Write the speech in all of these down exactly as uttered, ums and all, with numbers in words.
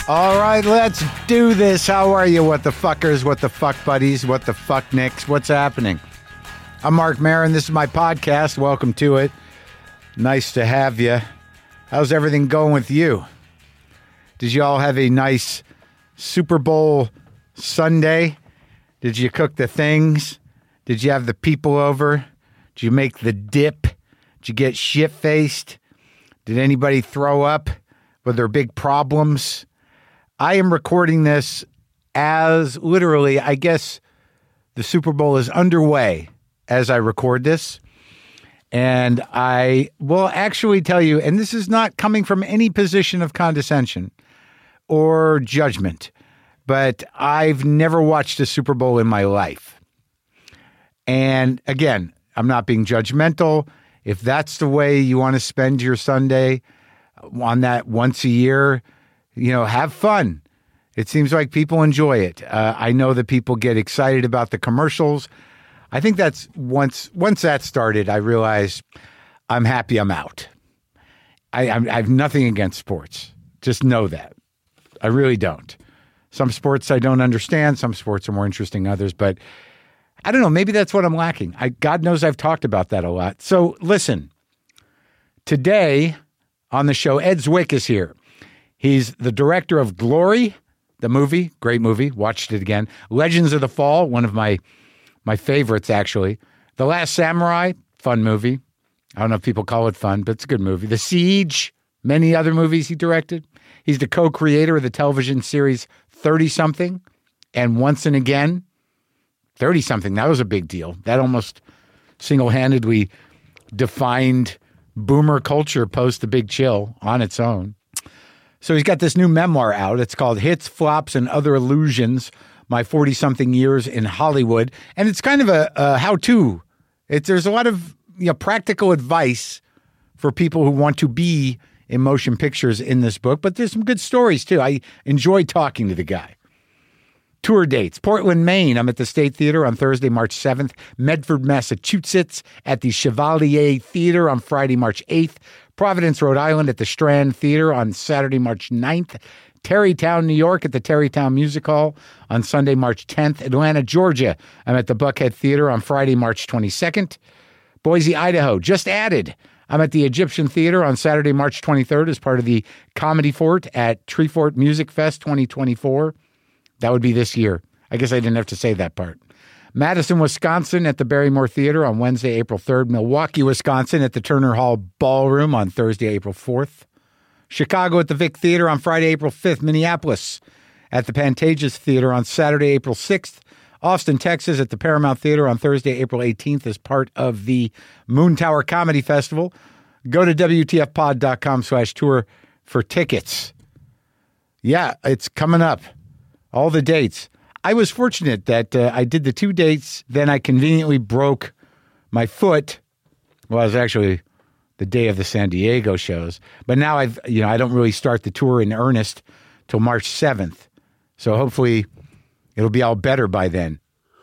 All right, let's do this. How are you, what the fuckers, what the fuck buddies, what the fuck nicks? What's happening? I'm Mark Maron. This is my podcast. Welcome to it. Nice to have you. How's everything going with you? Did you all have a nice Super Bowl Sunday? Did you cook the things? Did you have the people over? Did you make the dip? Did you get shit-faced? Did anybody throw up? Were there big problems? I am recording this as literally, I guess the Super Bowl is underway as I record this. And I will actually tell you, and this is not coming from any position of condescension or judgment, but I've never watched a Super Bowl in my life. And again, I'm not being judgmental. If that's the way you want to spend your Sunday on that once a year, you know, have fun. It seems like people enjoy it. Uh, I know that people get excited about the commercials. I think that's once once that started, I realized I'm happy I'm out. I, I, I have nothing against sports. Just know that. I really don't. Some sports I don't understand. Some sports are more interesting than others. But I don't know. Maybe that's what I'm lacking. I, God knows I've talked about that a lot. So listen, today on the show, Ed Zwick is here. He's the director of Glory, the movie, great movie, watched it again. Legends of the Fall, one of my my favorites, actually. The Last Samurai, fun movie. I don't know if people call it fun, but it's a good movie. The Siege, many other movies he directed. He's the co-creator of the television series thirty-something and Once and Again. thirty-something, that was a big deal. That almost single-handedly defined boomer culture post The Big Chill on its own. So he's got this new memoir out. It's called Hits, Flops, and Other Illusions, My forty-something Years in Hollywood. And it's kind of a, a how-to. It's, there's a lot of you know, practical advice for people who want to be in motion pictures in this book. But there's some good stories, too. I enjoy talking to the guy. Tour dates. Portland, Maine. I'm at the State Theater on Thursday, March seventh. Medford, Massachusetts at the Chevalier Theater on Friday, March eighth. Providence, Rhode Island at the Strand Theater on Saturday, March ninth. Terrytown, New York at the Terrytown Music Hall on Sunday, March tenth. Atlanta, Georgia. I'm at the Buckhead Theater on Friday, March twenty-second. Boise, Idaho. Just added. I'm at the Egyptian Theater on Saturday, March twenty-third as part of the Comedy Fort at Treefort Music Fest twenty twenty-four. That would be this year. I guess I didn't have to say that part. Madison, Wisconsin at the Barrymore Theater on Wednesday, April third. Milwaukee, Wisconsin at the Turner Hall Ballroom on Thursday, April fourth. Chicago at the Vic Theater on Friday, April fifth. Minneapolis at the Pantages Theater on Saturday, April sixth. Austin, Texas at the Paramount Theater on Thursday, April eighteenth as part of the Moon Tower Comedy Festival. Go to W T F pod dot com slash tour for tickets. Yeah, it's coming up. All the dates. I was fortunate that uh, I did the two dates, then I conveniently broke my foot. Well, it was actually the day of the San Diego shows. But now I've, you know, I don't really start the tour in earnest till March seventh. So hopefully it'll be all better by then.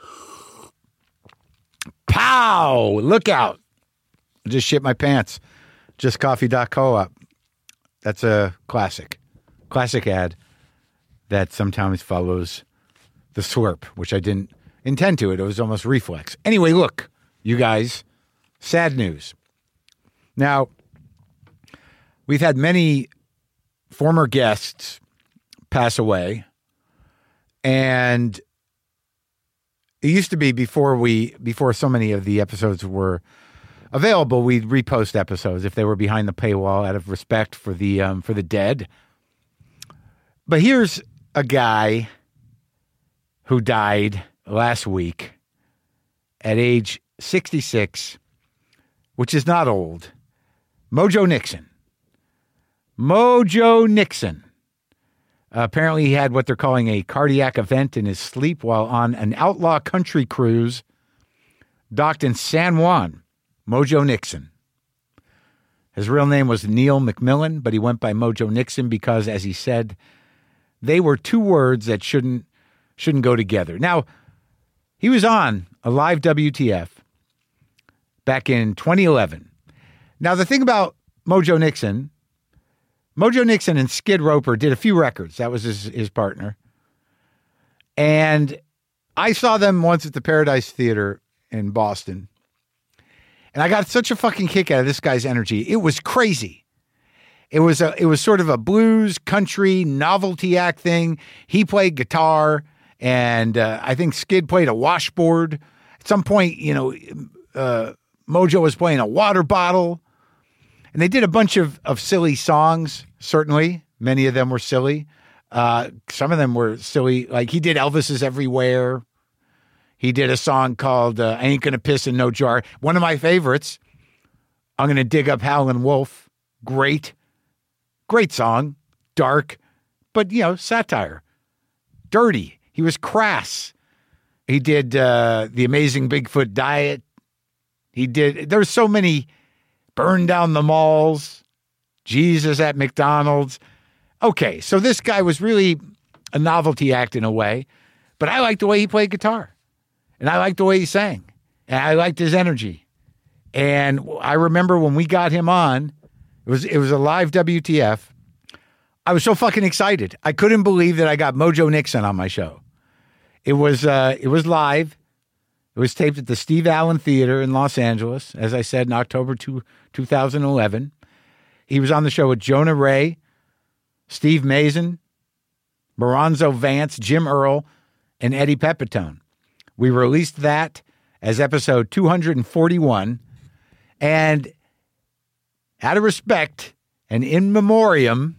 Pow! Look out. I just shit my pants. just coffee dot co-op. That's a classic. Classic ad that sometimes follows the slurp, which I didn't intend to. It was almost reflex. Anyway, look, you guys, sad news. Now, we've had many former guests pass away, and it used to be before we, before so many of the episodes were available, we'd repost episodes if they were behind the paywall out of respect for the um, for the dead. But here's a guy who died last week at age sixty-six, which is not old. Mojo Nixon. Mojo Nixon. Uh, apparently he had what they're calling a cardiac event in his sleep while on an outlaw country cruise docked in San Juan. Mojo Nixon. His real name was Neil McMillan, but he went by Mojo Nixon because, as he said, they were two words that shouldn't shouldn't go together. Now, he was on a live W T F back in twenty eleven. Now, the thing about Mojo Nixon, Mojo Nixon and Skid Roper did a few records. That was his, his partner. And I saw them once at the Paradise Theater in Boston. And I got such a fucking kick out of this guy's energy. It was crazy. It was a, it was sort of a blues, country, novelty act thing. He played guitar, and uh, I think Skid played a washboard. At some point, you know, uh, Mojo was playing a water bottle. And they did a bunch of, of silly songs, certainly. Many of them were silly. Uh, some of them were silly. Like he did Elvis's Everywhere. He did a song called uh, I Ain't Gonna Piss in No Jar. One of my favorites, I'm Gonna Dig Up Howlin' Wolf. Great. Great song. Dark. But, you know, satire. Dirty. He was crass. He did uh, The Amazing Bigfoot Diet. He did, there's so many, Burn Down the Malls, Jesus at McDonald's. Okay, so this guy was really a novelty act in a way, but I liked the way he played guitar, and I liked the way he sang, and I liked his energy. And I remember when we got him on, it was it was a live W T F. I was so fucking excited. I couldn't believe that I got Mojo Nixon on my show. It was uh, it was live. It was taped at the Steve Allen Theater in Los Angeles, as I said, in October two thousand eleven. He was on the show with Jonah Ray, Steve Mason, Moronzo Vance, Jim Earl, and Eddie Pepitone. We released that as episode two forty-one. And out of respect and in memoriam,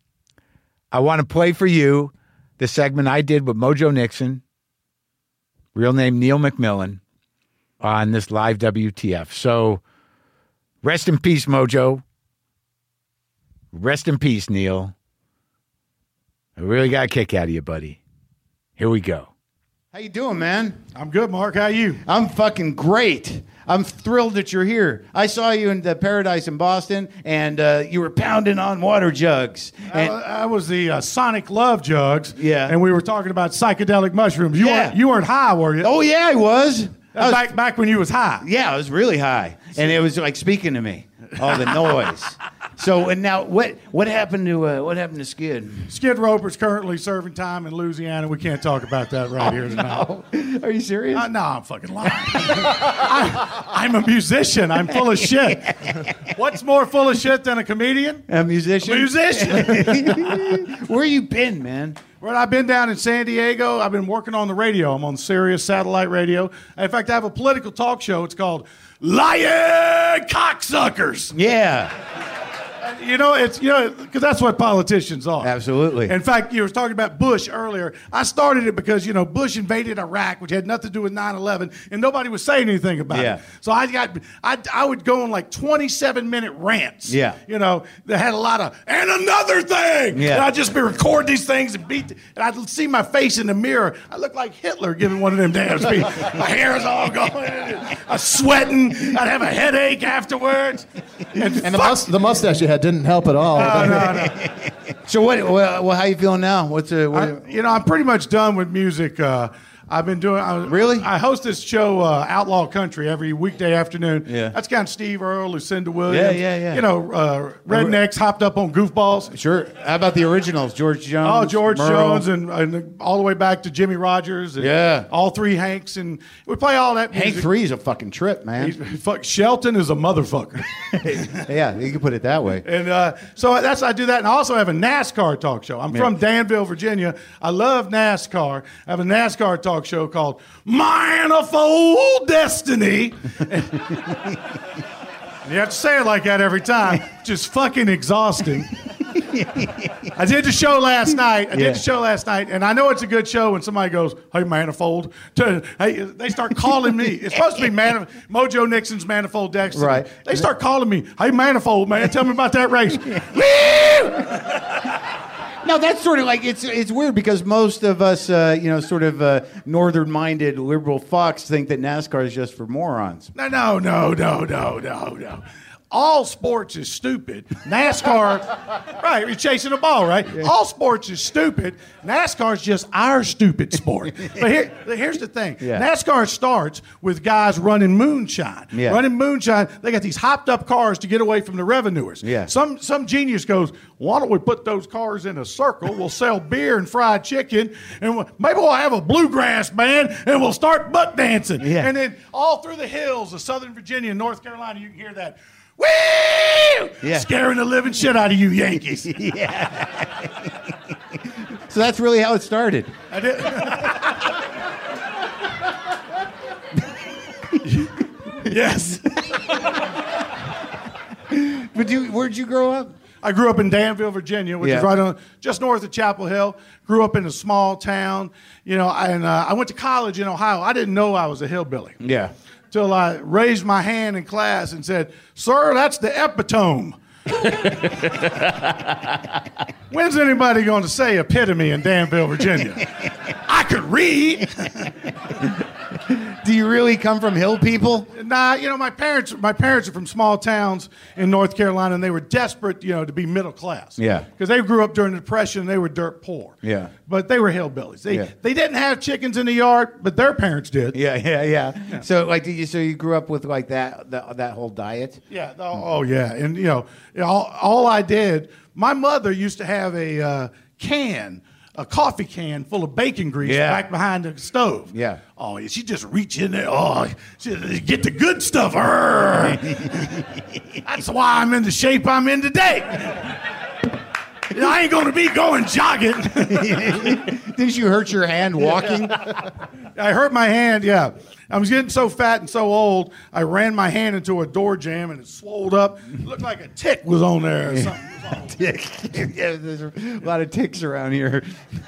I want to play for you the segment I did with Mojo Nixon, real name Neil McMillan, on this live W T F. So rest in peace, Mojo. Rest in peace, Neil. I really got a kick out of you, buddy. Here we go. How you doing, man? I'm good, Mark. How you? I'm fucking great. I'm thrilled that you're here. I saw you in the Paradise in Boston, and uh, you were pounding on water jugs. And I, I was the uh, Sonic Love Jugs. Yeah. And we were talking about psychedelic mushrooms. You, Yeah. weren't, you weren't high, were you? oh, yeah, I was. I was back, back when you was high. Yeah, I was really high, and it was like speaking to me, all the noise. So, and now what? What happened to uh, what happened to Skid? Skid Roper's currently serving time in Louisiana. We can't talk about that right here tonight. No. Are you serious? Uh, no, I'm fucking lying. I, I'm a musician. I'm full of shit. What's more full of shit than a comedian? A musician. A musician. Where you been, man? Well, I've been down in San Diego. I've been working on the radio. I'm on Sirius Satellite Radio. In fact, I have a political talk show. It's called Lying Cocksuckers. Yeah. You know, it's, you know, because that's what politicians are. Absolutely. In fact, you were talking about Bush earlier. I started it because, you know, Bush invaded Iraq, which had nothing to do with nine eleven, and nobody was saying anything about Yeah. it. So I got, I, I would go on like twenty-seven minute rants. Yeah. You know, that had a lot of, and another thing. Yeah. And I'd just be record these things and beat, and I'd see my face in the mirror. I looked like Hitler giving one of them damn speeches. My hair's all going, I'm sweating. I'd have a headache afterwards. And, And the, mus- the mustache you had didn't help at all. no, no, no. So what? Well, well, how you feeling now? What's uh, what, I, you know, I'm pretty much done with music. Uh, I've been doing. I, Really? I host this show, uh, Outlaw Country, every weekday afternoon. Yeah. That's kind of Steve Earle, Lucinda Williams. Yeah, yeah, yeah. You know, uh, rednecks hopped up on goofballs. Sure. How about the originals? George Jones. Oh, George Merle? Jones, and, and all the way back to Jimmy Rogers. And Yeah. all three Hanks, and we play all that music. Hank Three is a fucking trip, man. He's- fuck, Shelton is a motherfucker. Yeah, you can put it that way. And uh, so that's I do that, and I also have a NASCAR talk show. I'm from Danville, Virginia. I love NASCAR. I have a NASCAR talk show called Manifold Destiny. And you have to say it like that every time, which is fucking exhausting. I did the show last night. I Yeah. did the show last night, and I know it's a good show when somebody goes, "Hey, Manifold," to, hey, they start calling me. It's supposed to be Man- Mojo Nixon's Manifold Destiny. Right. They start calling me, "Hey, Manifold, man, tell me about that race." No, that's sort of like it's it's weird because most of us, uh, you know, sort of uh, northern-minded liberal fucks think that NASCAR is just for morons. No, no, no, no, no, no, no. all sports is stupid. NASCAR, right, you're chasing a ball, right? Yeah. All sports is stupid. NASCAR is just our stupid sport. But here, here's the thing. Yeah. NASCAR starts with guys running moonshine. Yeah. Running moonshine, they got these hopped up cars to get away from the revenuers. Yeah. Some, some genius goes, why don't we put those cars in a circle? We'll sell beer and fried chicken, and we'll, maybe we'll have a bluegrass band, and we'll start butt dancing. Yeah. And then all through the hills of Southern Virginia and North Carolina, you can hear that, woo! Yeah. Scaring the living shit out of you Yankees. Yeah. So that's really how it started. I did. Yes. But you, where'd you grow up? I grew up in Danville, Virginia, which yeah. is right on just north of Chapel Hill. Grew up in a small town, you know, and uh, I went to college in Ohio. I didn't know I was a hillbilly. Yeah. Till I raised my hand in class and said, "Sir, that's the epitome." When's anybody going to say epitome in Danville, Virginia? I could read. Do you really come from hill people? Nah, you know, my parents my parents are from small towns in North Carolina, and they were desperate, you know, to be middle class. Yeah. Because they grew up during the Depression, and they were dirt poor. Yeah. But they were hillbillies. They yeah. they didn't have chickens in the yard, but their parents did. Yeah, yeah, yeah. yeah. So like, did you so you grew up with like that the, that whole diet? Yeah. Oh, oh yeah, and you know, all, all I did. My mother used to have a uh, can. A coffee can full of bacon grease yeah. back behind the stove. Yeah. Oh, she just reach in there. Oh, she, get the good stuff. That's why I'm in the shape I'm in today. You know, I ain't going to be going jogging. Didn't you hurt your hand walking? I hurt my hand, yeah. I was getting so fat and so old, I ran my hand into a door jamb and it swelled up. It looked like a tick was on there or something. Tick. Yeah, there's a lot of ticks around here.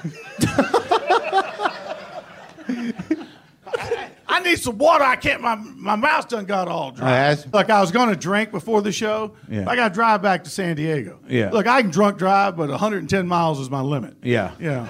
I, I need some water. I can't. My my mouth done got all dry. Uh, Look, I was going to drink before the show. Yeah. I got to drive back to San Diego. Yeah. Look, I can drunk drive, but one hundred ten miles is my limit. Yeah. Yeah.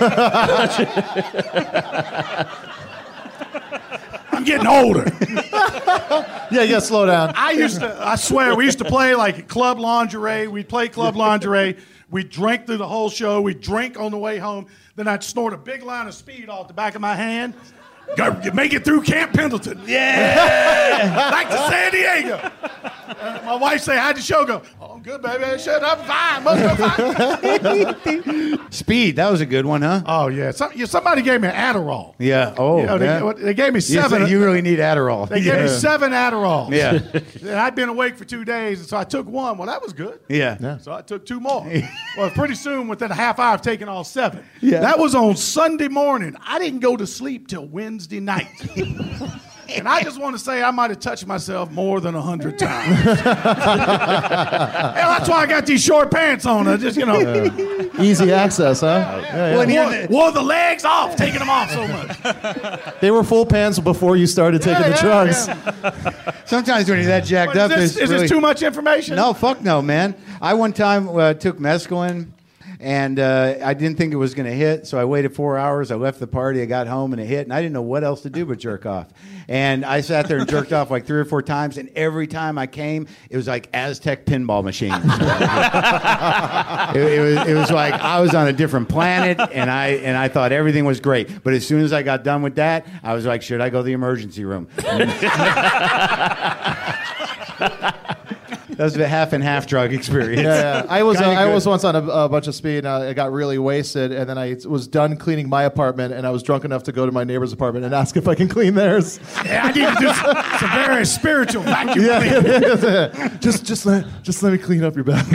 I'm getting older. Yeah, you gotta slow down. I used to, I swear, we used to play like Club Lingerie. We'd play Club Lingerie. We'd drink through the whole show. We'd drink on the way home. Then I'd snort a big line of speed off the back of my hand. Go, make it through Camp Pendleton. Yeah. Back to San Diego. Uh, my wife say, how'd the show go? Oh, I'm good, baby. Shut up. Fine. Must go fine. Speed. That was a good one, huh? Oh, yeah. Some, yeah somebody gave me an Adderall. Yeah. Oh, you know, they, yeah. they gave me seven. You, you really need Adderall. They yeah. gave me seven Adderalls. Yeah. And I'd been awake for two days, and so I took one. Well, that was good. Yeah. yeah. So I took two more. Well, pretty soon, within a half hour of taking all seven. Yeah. That was on Sunday morning. I didn't go to sleep till Wednesday night. And I just want to say I might have touched myself more than a hundred times. Hell, that's why I got these short pants on. I just, you know. Uh, easy access, huh? Yeah, yeah. Well, wore, wore the legs off, taking them off so much. They were full pants before you started taking yeah, the yeah, drugs. Yeah. Sometimes when you're that jacked but up, is this, is really... this too much information? No, fuck no, man. I one time uh, took mescaline. And uh, I didn't think it was going to hit, so I waited four hours. I left the party. I got home, and it hit, and I didn't know what else to do but jerk off. And I sat there and jerked off like three or four times, and every time I came, it was like Aztec pinball machines. it, it, was, it was like I was on a different planet, and I and I thought everything was great. But as soon as I got done with that, I was like, should I go to the emergency room? That was a half and half drug experience. Yeah, yeah. I was uh, I was once on a, a bunch of speed, and I got really wasted, and then I was done cleaning my apartment, and I was drunk enough to go to my neighbor's apartment and ask if I can clean theirs. Yeah, I need to do some, some very spiritual vacuum yeah, cleaning. Yeah, yeah. Just, just let, just let me clean up your back.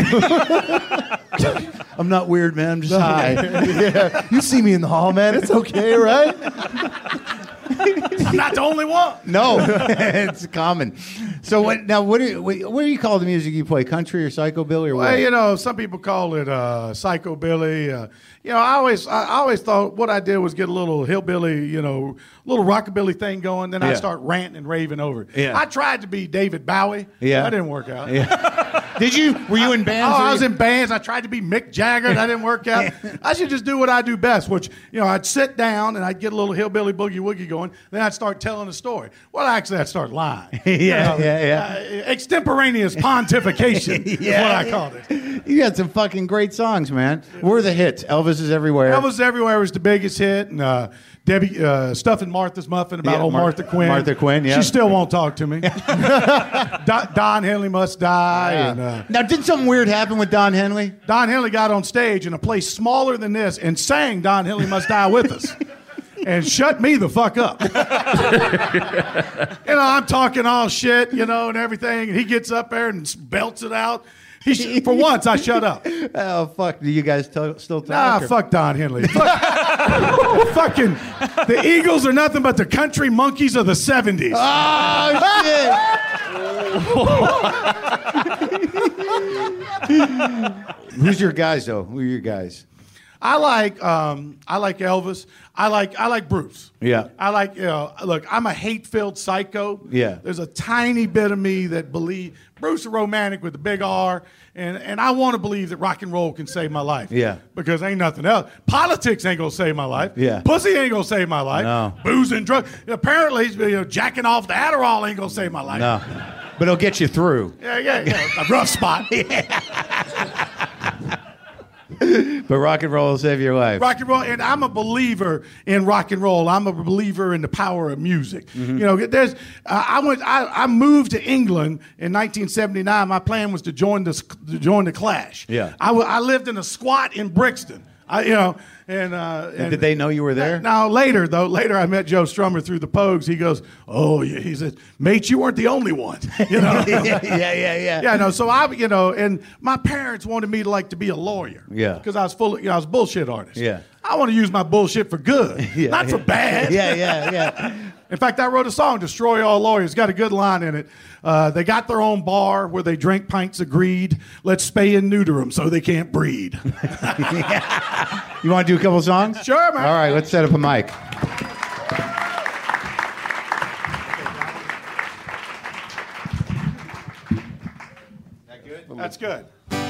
I'm not weird, man. I'm just high. Yeah, you see me in the hall, man. It's okay, right? I'm not the only one. No, it's common. So what, now, what do you, what do you call the music you play? Country or psychobilly or what? Well, you know, some people call it uh, psychobilly. Uh, you know, I always, I always thought what I did was get a little hillbilly, you know, little rockabilly thing going. Then yeah. I start ranting and raving over it. Yeah. I tried to be David Bowie. Yeah, that didn't work out. Yeah. Did you? Were you in bands? Oh, I was in bands. I tried to be Mick Jagger. That didn't work out. I should just do what I do best, which, you know, I'd sit down and I'd get a little hillbilly boogie woogie going. Then I'd start telling a story. Well, actually, I'd start lying. yeah, you know, yeah, yeah. Uh, extemporaneous pontification yeah, is what I called it. You had some fucking great songs, man. What were the hits? Elvis is Everywhere. Elvis Everywhere was the biggest hit. And uh, Debbie, uh, Stuff in Martha's Muffin about Yeah, old Mar- Martha Quinn. Martha Quinn, yeah. She still won't talk to me. Don, Don Henley Must Die. Yeah. And, uh, Now, did something weird happen with Don Henley? Don Henley got on stage in a place smaller than this and sang Don Henley Must Die with us. And shut me the fuck up. You know, I'm talking all shit, you know, and everything. And he gets up there and belts it out. He sh- for once, I shut up. Oh, fuck. Do you guys t- still talk? Nah, or- fuck Don Henley. Fuck, fucking, the Eagles are nothing but the country monkeys of the seventies. Oh, shit. Who's your guys, though? Who are your guys? I like um, I like Elvis. I like I like Bruce. Yeah. I like you know. Look, I'm a hate-filled psycho. Yeah. There's a tiny bit of me that believe Bruce is romantic with the big R, and and I want to believe that rock and roll can save my life. Yeah. Because ain't nothing else. Politics ain't gonna save my life. Yeah. Pussy ain't gonna save my life. No. Booze and drugs. Apparently, you know, jacking off the Adderall ain't gonna save my life. No. But it'll get you through. Yeah, yeah, yeah. A rough spot. But rock and roll will save your life. Rock and roll, and I'm a believer in rock and roll. I'm a believer in the power of music. Mm-hmm. You know, there's. Uh, I went. I, I moved to England in nineteen seventy-nine. My plan was to join the to join the Clash. Yeah. I, w- I lived in a squat in Brixton. I, you know, and, uh, and Did they know you were there? Now later, though, later I met Joe Strummer through the Pogues. He goes, "Oh, yeah." He said, "Mate, you weren't the only one." You know. yeah, yeah, yeah, yeah. Yeah, no. So I, you know, and my parents wanted me to like to be a lawyer. Yeah. Because I was full of, you know, I was a bullshit artist. Yeah. I want to use my bullshit for good, Yeah, not for yeah. bad. Yeah, yeah, yeah. In fact, I wrote a song, "Destroy All Lawyers." Got a good line in it. Uh, they got their own bar where they drink pints of greed. Let's spay and neuter them so they can't breed. You want to do a couple songs? Sure, man. All right, let's set up a mic. That good? That's good.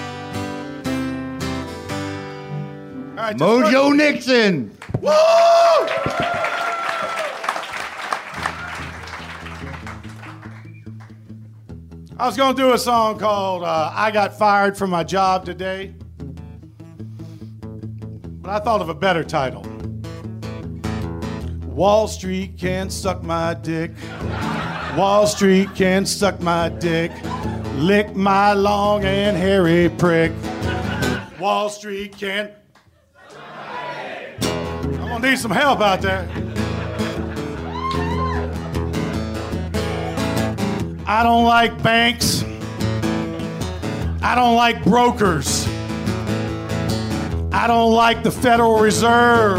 All right, Mojo Nixon. Woo! I was going to do a song called uh, I Got Fired from My Job Today, but I thought of a better title. Wall Street can suck my dick. Wall Street can suck my dick. Lick my long and hairy prick. Wall Street can... I'm going to need some help out there. I don't like banks. I don't like brokers. I don't like the Federal Reserve.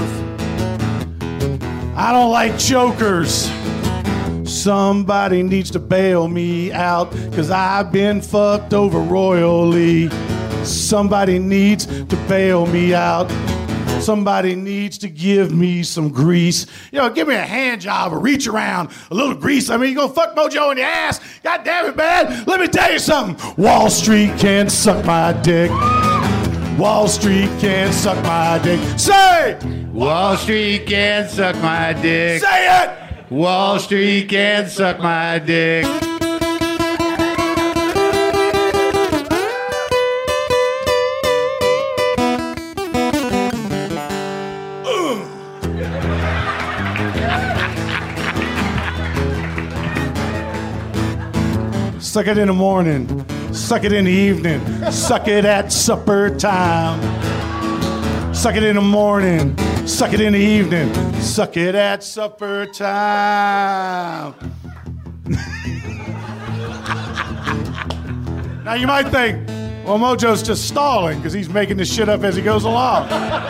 I don't like jokers. Somebody needs to bail me out, 'cause I've been fucked over royally. Somebody needs to bail me out. Somebody needs to give me some grease. You know, give me a hand job, a reach around, a little grease. I mean, you gonna fuck Mojo in the ass? God damn it, man. Let me tell you something. Wall Street can suck my dick. Wall Street can suck my dick. Say! Wall Street can suck my dick. Say it! Wall Street can suck my dick. Suck it in the morning, suck it in the evening, suck it at supper time. Suck it in the morning, suck it in the evening, suck it at supper time. Now you might think, well, Mojo's just stalling because he's making this shit up as he goes along.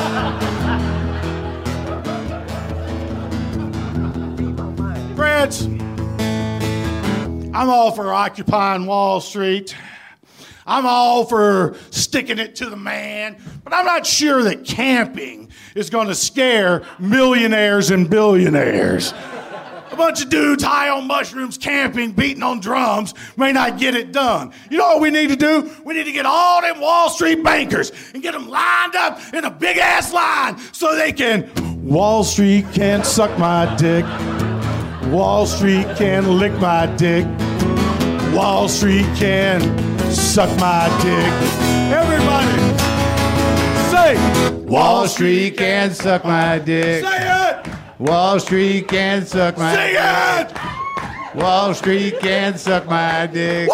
Friends, I'm all for occupying Wall Street. I'm all for sticking it to the man, but I'm not sure that camping is going to scare millionaires and billionaires. a bunch of dudes high on mushrooms, camping, beating on drums may not get it done. You know what we need to do? We need to get all them Wall Street bankers and get them lined up in a big-ass line so they can, Wall Street can't suck my dick. Wall Street can lick my dick. Wall Street can suck my dick. Everybody, say, Wall Street can suck my dick. say it. Wall Street can suck my Sing it! Wall Street can suck my dick.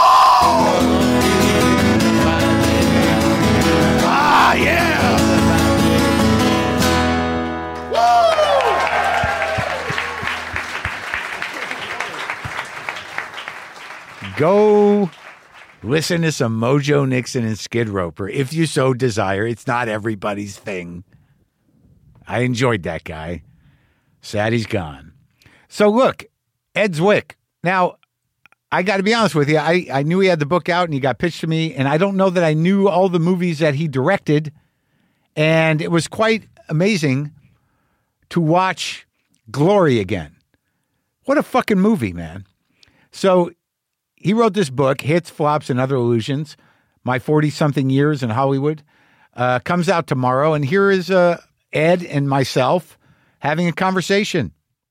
Ah, yeah! Go listen to some Mojo Nixon and Skid Roper if you so desire. It's not everybody's thing. I enjoyed that guy. Sad he's gone. So look, Ed Zwick. Now, I got to be honest with you. I, I knew he had the book out and he got pitched to me, and I don't know that I knew all the movies that he directed. And it was quite amazing to watch Glory again. What a fucking movie, man. So he wrote this book, Hits, Flops, and Other Illusions, My forty-something Years in Hollywood. Uh, comes out tomorrow, and here is uh, Ed and myself having a conversation.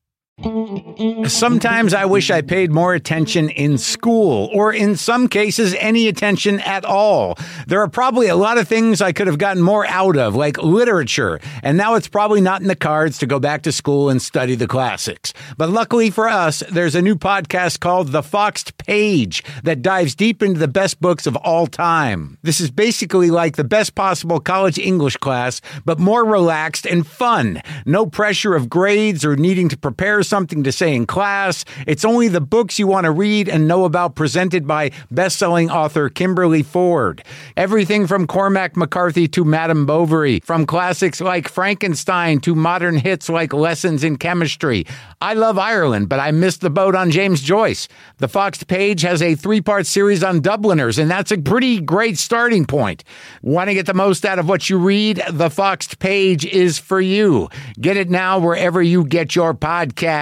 Sometimes I wish I paid more attention in school, or in some cases, any attention at all. There are probably a lot of things I could have gotten more out of, like literature, and now it's probably not in the cards to go back to school and study the classics. But luckily for us, there's a new podcast called The Foxed Page that dives deep into the best books of all time. This is basically like the best possible college English class, but more relaxed and fun. No pressure of grades or needing to prepare something to say in class. It's only the books you want to read and know about, presented by best-selling author Kimberly Ford. Everything from Cormac McCarthy to Madame Bovary, from classics like Frankenstein to modern hits like Lessons in Chemistry. I love Ireland, but I missed the boat on James Joyce. The Foxed Page has a three-part series on Dubliners, and that's a pretty great starting point. Want to get the most out of what you read? The Foxed Page is for you. Get it now wherever you get your podcasts.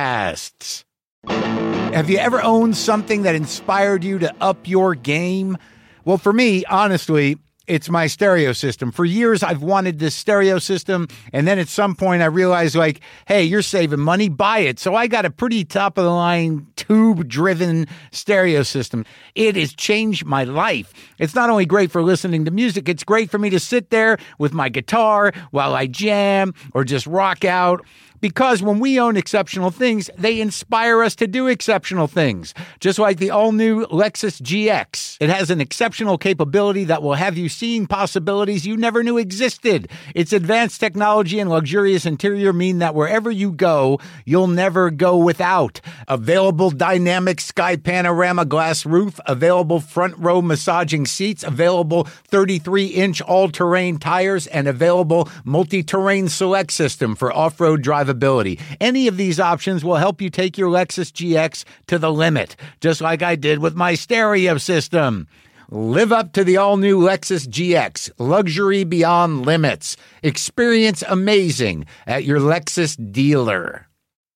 Have you ever owned something that inspired you to up your game? Well, for me, honestly, it's my stereo system. For years, I've wanted this stereo system, and then at some point I realized, like, hey, you're saving money, buy it. So I got a pretty top-of-the-line tube-driven stereo system. It has changed my life. It's not only great for listening to music, it's great for me to sit there with my guitar while I jam or just rock out. Because when we own exceptional things, they inspire us to do exceptional things. Just like the all-new Lexus G X. It has an exceptional capability that will have you seeing possibilities you never knew existed. Its advanced technology and luxurious interior mean that wherever you go, you'll never go without. Available dynamic sky panorama glass roof, available front row massaging seats, available thirty-three inch all-terrain tires, and available multi-terrain select system for off-road drivability. Any of these options will help you take your Lexus G X to the limit, just like I did with my stereo system. Live up to the all-new Lexus G X, luxury beyond limits. Experience amazing at your Lexus dealer.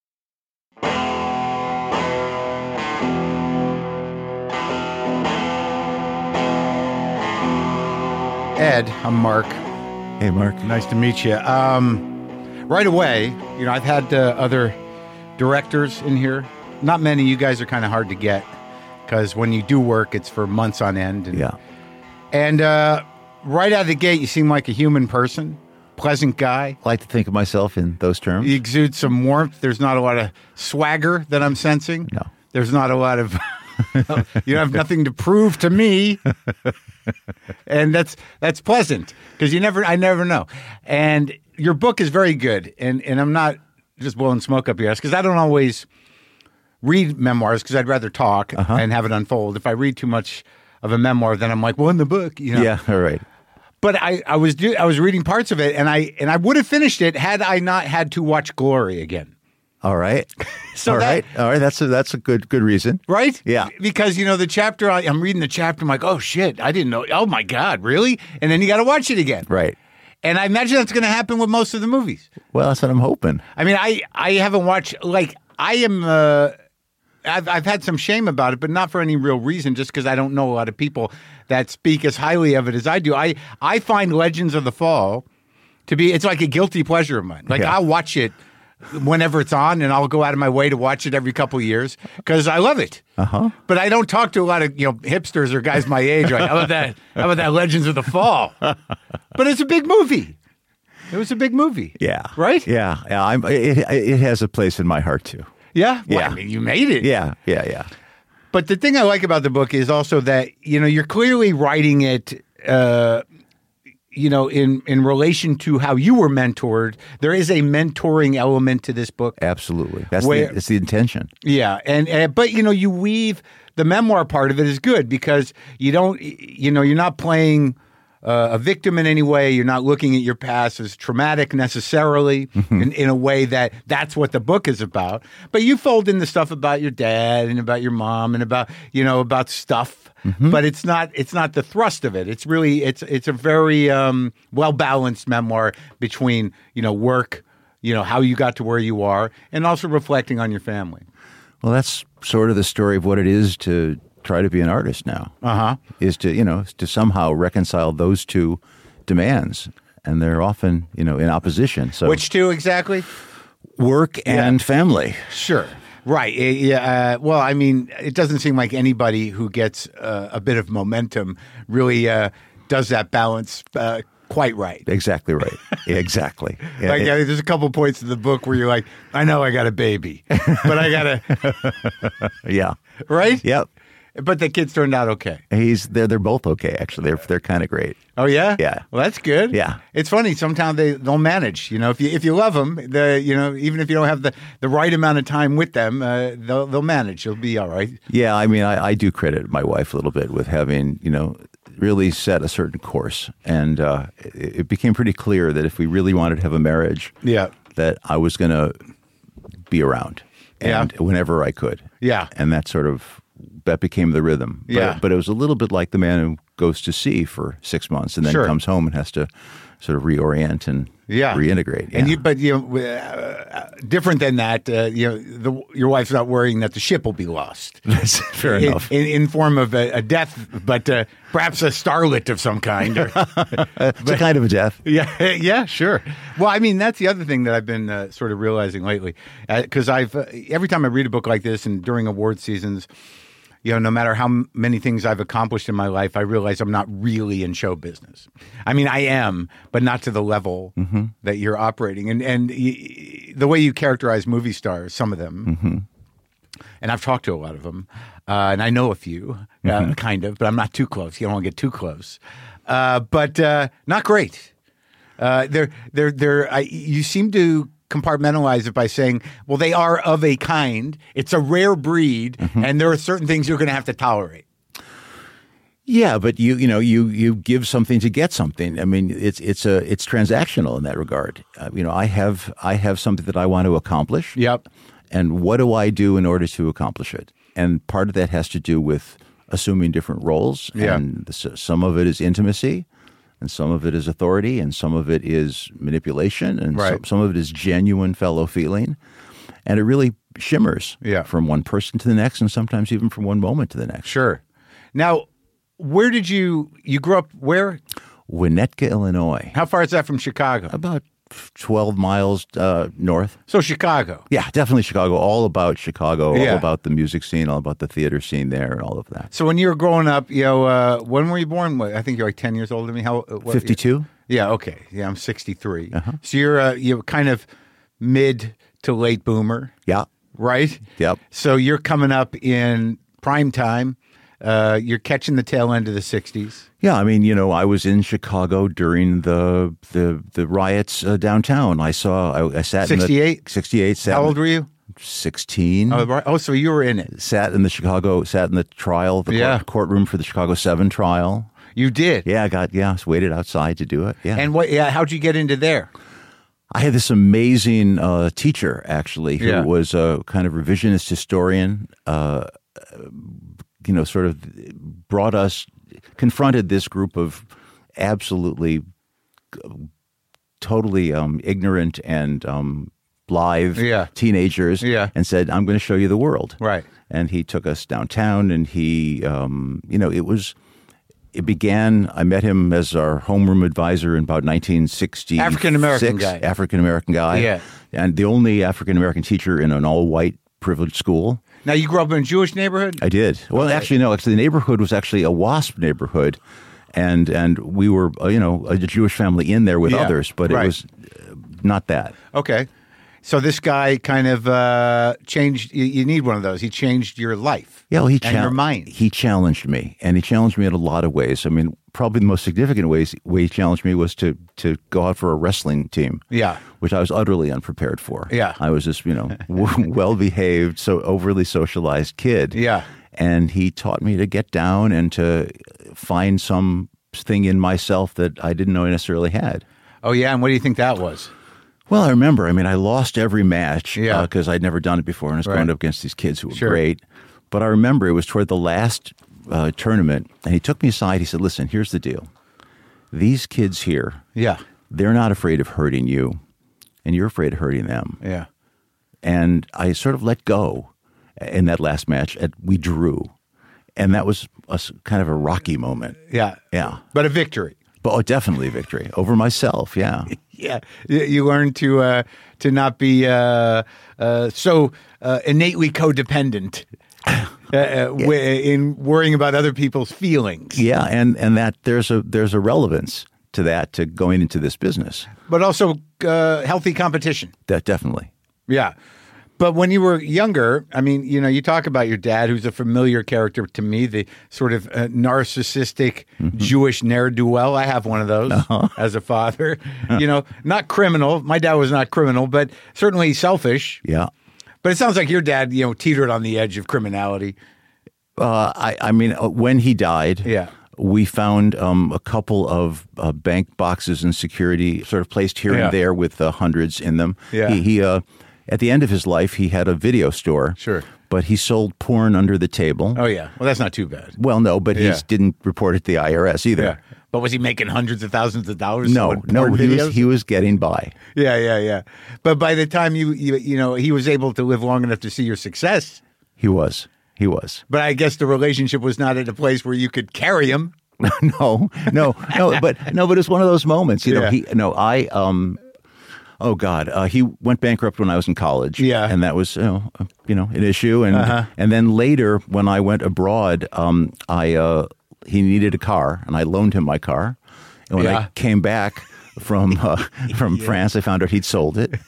Ed, I'm Mark. Hey, Mark. Nice to meet you. Um, right away, you know, I've had uh, other directors in here. Not many. You guys are kind of hard to get because when you do work, it's for months on end. And, Yeah. And uh, right out of the gate, you seem like a human person, pleasant guy. I like to think of myself in those terms. You exude some warmth. There's not a lot of swagger that I'm sensing. No. There's not a lot of, you have nothing to prove to me. And that's that's pleasant because you never, I never know. And your book is very good. And, and I'm not just blowing smoke up your ass because I don't always read memoirs because I'd rather talk Uh-huh. and have it unfold. If I read too much of a memoir, then I'm like, well, in the book, you know. Yeah, all right. But I, I was do, I was reading parts of it, and I and I would have finished it had I not had to watch Glory again. All right. So all that- right. All right. That's a, that's a good good reason. Right? Yeah. Because, you know, the chapter, I, I'm reading the chapter, I'm like, oh, shit, I didn't know. Oh, my God, really? And then you got to watch it again. Right. And I imagine that's going to happen with most of the movies. Well, that's what I'm hoping. I mean, I, I haven't watched, like, I am. Uh, I've I've had some shame about it, but not for any real reason. Just because I don't know a lot of people that speak as highly of it as I do. I I find Legends of the Fall to be. It's like a guilty pleasure of mine. Like Yeah. I'll watch it whenever it's on, and I'll go out of my way to watch it every couple of years because I love it. Uh-huh. But I don't talk to a lot of you know hipsters or guys my age. Like, how about that? How about that Legends of the Fall? But it's a big movie. It was a big movie. Yeah. Right? Yeah. Yeah. I'm, it, it has a place in my heart, too. Yeah. Well, Yeah. I mean, you made it. Yeah. Yeah. Yeah. But the thing I like about the book is also that you know you're clearly writing it. Uh, you know, in, in relation to how you were mentored, there is a mentoring element to this book. Absolutely. That's Where- the, that's the intention. Yeah, and, and but you know, you weave the memoir part of it is good because you don't, you know, you're not playing uh, a victim in any way. You're not looking at your past as traumatic necessarily in, in a way that that's what the book is about. But you fold in the stuff about your dad and about your mom and about you know about stuff. But it's not it's not the thrust of it. It's really it's it's a very um, well balanced memoir between you know work, you know how you got to where you are, and also reflecting on your family. Well, that's sort of the story of what it is to try to be an artist now. Uh huh. Is to, you know, to somehow reconcile those two demands. And they're often, you know, in opposition. So Which two exactly? work and family. Sure. Right. Eh, Yeah. Uh, well, I mean, it doesn't seem like anybody who gets uh, a bit of momentum really uh, does that balance uh, quite right. Exactly right. Yeah, exactly. Yeah, Like, it- uh, there's a couple points in the book where you're like, I know I got a baby, but I got to, yeah. right? Yep. But the kids turned out okay. He's they're they're both okay actually. They're they're kind of great. Oh yeah, Yeah. Well, that's good. Yeah. It's funny. Sometimes they they'll manage. You know, if you if you love them, the you know even if you don't have the, the right amount of time with them, uh, they'll they'll manage. You'll be all right. Yeah, I mean, I, I do credit my wife a little bit with having, you know, really set a certain course. And uh, it, it became pretty clear that if we really wanted to have a marriage, Yeah. that I was going to be around and Yeah. whenever I could. Yeah. And that sort of, that became the rhythm. But, Yeah. but it was a little bit like the man who goes to sea for six months and then Sure. comes home and has to sort of reorient and Yeah. reintegrate. And Yeah. you, but you know, uh, different than that. Uh, you know, the, your wife's not worrying that the ship will be lost. Fair in, enough. in, in form of a, a death, but uh, perhaps a starlet of some kind. Or, It's a kind of a death. yeah, yeah, sure. Well, I mean, that's the other thing that I've been uh, sort of realizing lately, because I've uh, every time I read a book like this, and during award seasons, you know, no matter how m- many things I've accomplished in my life, I realize I'm not really in show business. I mean, I am, but not to the level that you're operating. And and y- the way you characterize movie stars, some of them, and I've talked to a lot of them, uh, and I know a few, uh, kind of, but I'm not too close. You don't want to get too close. Uh, but uh, not great. Uh, they're they're they're. I, you seem to compartmentalize it by saying, well, they are of a kind. It's a rare breed, and there are certain things you're going to have to tolerate. Yeah, but you you know you you give something to get something. I mean, it's it's a it's transactional in that regard. Uh, you know, I have I have something that I want to accomplish. Yep. And what do I do in order to accomplish it? And part of that has to do with assuming different roles. Yeah. And the, some of it is intimacy, and some of it is authority, and some of it is manipulation, and Right. some, some of it is genuine fellow feeling. And it really shimmers Yeah. from one person to the next, and sometimes even from one moment to the next. Sure. Now, where did you you grew up? Where? Winnetka, Illinois, How far is that from Chicago? about twelve miles uh, north. So Chicago. Yeah, definitely Chicago. All about Chicago, Yeah. all about the music scene, all about the theater scene there, and all of that. So when you were growing up, you know, uh, when were you born? What, I think you're like ten years older than me. How? uh, What, fifty-two? Yeah. Okay. Yeah, I'm sixty-three. Uh-huh. So you're uh, you're kind of mid to late boomer, Yeah. right? Yep. So you're coming up in prime time. Uh, you're catching the tail end of the sixties. Yeah, I mean, you know, I was in Chicago during the the the riots uh, downtown. I saw, I, I sat sixty-eight? in the sixty-eight. Sat How in- old were you? sixteen. Oh, right. Oh, so you were in it. Sat in the Chicago, sat in the trial, the Yeah. court, courtroom for the Chicago Seven trial. You did. Yeah, I got, yeah, I was waited outside to do it. Yeah. And what? Yeah. How'd you get into there? I had this amazing uh, teacher, actually, who Yeah. was a kind of revisionist historian, uh, you know, sort of brought us, confronted this group of absolutely, totally um, ignorant and um, blithe Yeah. teenagers Yeah. and said, I'm going to show you the world. Right. And he took us downtown, and he, um, you know, it was, it began, I met him as our homeroom advisor in about nineteen sixty. African-American guy. African-American guy. Yeah. And the only African-American teacher in an all-white privileged school. Now, you grew up in a Jewish neighborhood? I did. Well, actually, no. Actually, the neighborhood was actually a WASP neighborhood, and and we were, uh, you know, a Jewish family in there with Yeah, others, but right. it was uh, not that. Okay. So this guy kind of uh, changed, you, you need one of those. He changed your life. Yeah, well, he and chal- your mind. He challenged me, and he challenged me in a lot of ways. I mean, probably the most significant ways way he challenged me was to to go out for a wrestling team. Yeah. Which I was utterly unprepared for. Yeah. I was this, you know, well behaved, so overly socialized kid. Yeah. And he taught me to get down and to find some thing in myself that I didn't know I necessarily had. Oh, yeah? And what do you think that was? Well, I remember, I mean, I lost every match Yeah. because I'd never done it before, and I was Right. going up against these kids who were Sure. great. But I remember it was toward the last uh, tournament, and he took me aside. He said, listen, here's the deal. These kids here, Yeah. they're not afraid of hurting you, and you're afraid of hurting them. Yeah. And I sort of let go in that last match. And we drew, and that was a, s- kind of a rocky moment. Yeah. Yeah. But a victory. But oh, definitely a victory over myself, yeah. Yeah, you, you learn to uh, to not be uh, uh, so uh, innately codependent uh, uh, w- in worrying about other people's feelings. Yeah, and, and that there's a there's a relevance to that, to going into this business. But also uh, healthy competition. That definitely. Yeah. But when you were younger, I mean, you know, you talk about your dad, who's a familiar character to me, the sort of uh, narcissistic Mm-hmm. Jewish ne'er-do-well. I have one of those Uh-huh. as a father. You know, not criminal. My dad was not criminal, but certainly selfish. Yeah. But it sounds like your dad, you know, teetered on the edge of criminality. Uh, I, I mean, uh, when he died, Yeah. we found um, a couple of uh, bank boxes and security sort of placed here Yeah. and there with uh, hundreds in them. Yeah. He, he uh, at the end of his life, he had a video store. Sure. But he sold porn under the table. Oh, yeah. Well, that's not too bad. Well, no, but Yeah. he didn't report it to the I R S either. Yeah. But was he making hundreds of thousands of dollars? No, selling no, porn he videos? was he was getting by. Yeah, yeah, yeah. But by the time you, you, you know, he was able to live long enough to see your success. He was. He was. But I guess the relationship was not at a place where you could carry him. no, no, no, but no, but it's one of those moments. You know, Yeah. he no, I um, oh God, uh, he went bankrupt when I was in college. Yeah. and that was you know, uh, you know an issue, and Uh-huh. and then later when I went abroad, um, I uh, he needed a car, and I loaned him my car, and when Yeah. I came back from uh, from France, I found out he'd sold it.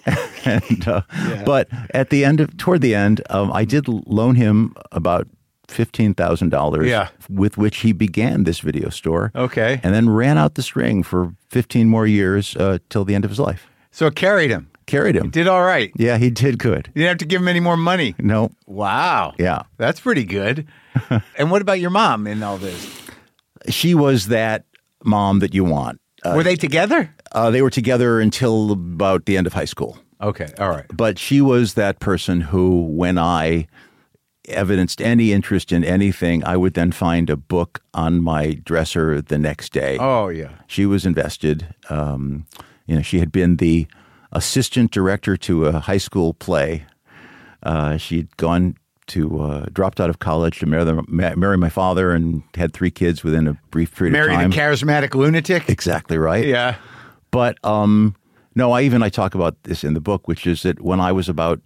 and uh, but at the end of toward the end, um, I did loan him about fifteen thousand dollars. Yeah. with which he began this video store. Okay. and then ran out the string for fifteen more years uh, till the end of his life. So it carried him. Carried him. Did all right. Yeah, he did good. You didn't have to give him any more money. No, Wow. yeah, That's pretty good. And what about your mom in all this? she was that mom that you want. Uh, Were they together? uh, they were together until about the end of high school. Okay. All right. But she was that person who, when I evidenced any interest in anything, I would then find a book on my dresser the next day. Oh, yeah. She was invested. Um, you know, she had been the assistant director to a high school play. Uh, she'd gone to uh, dropped out of college to marry, the, ma- marry my father and had three kids within a brief period Married of time. a charismatic lunatic? Exactly right. Yeah. But um, no, I even I talk about this in the book, which is that when I was about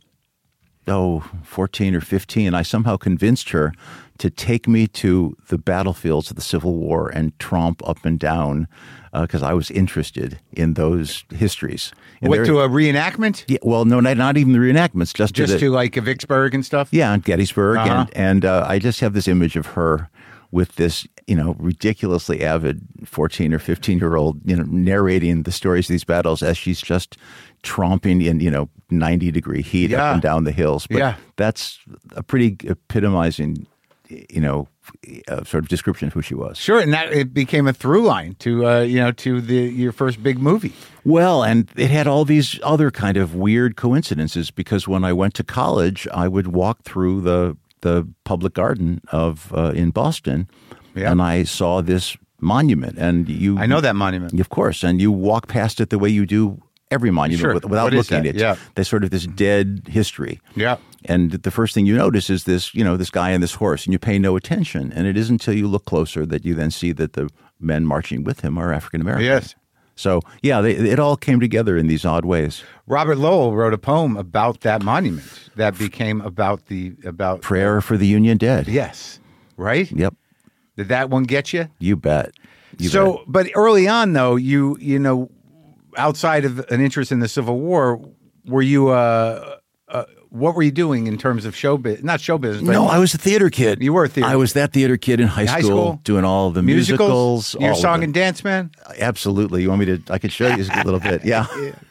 oh fourteen or fifteen, I somehow convinced her to take me to the battlefields of the Civil War and tromp up and down because uh, I was interested in those histories. And What, there- to a reenactment? yeah, well, no, not, not even the reenactments, just, Just to, the, to like a Vicksburg and stuff? yeah, and Gettysburg, Uh-huh. and and uh, I just have this image of her with this, you know, ridiculously avid fourteen or fifteen year old, you know, narrating the stories of these battles as she's just tromping in, you know, ninety degree heat Yeah. up and down the hills. But Yeah. that's a pretty epitomizing, you know, uh, sort of description of who she was. Sure, and that it became a through line to uh, you know to the your first big movie. Well, and it had all these other kind of weird coincidences because when I went to college, I would walk through the the public garden of uh, in Boston, Yeah. and I saw this monument. And you, I know that monument. of course, and you walk past it the way you do every monument Sure. with- without What is looking that? at it. Yeah. There's sort of this dead history. Yeah. And the first thing you notice is this, you know, this guy and this horse, and you pay no attention. And it isn't until you look closer that you then see that the men marching with him are African American. Yes. So, yeah, they, it all came together in these odd ways. Robert Lowell wrote a poem about that monument that became about the about Prayer for the Union Dead. Yes. Right? Yep. Did that one get you? You bet. You so, bet. but early on, though, you you know, outside of an interest in the Civil War, were you uh, uh what were you doing in terms of show business? Not show business, but No, I was a theater kid. You were a theater I was that theater kid in high, high school, school? doing all the musicals. musicals. You're a all of song them. and dance man. Absolutely. You want me to? I could show you a little bit. Yeah,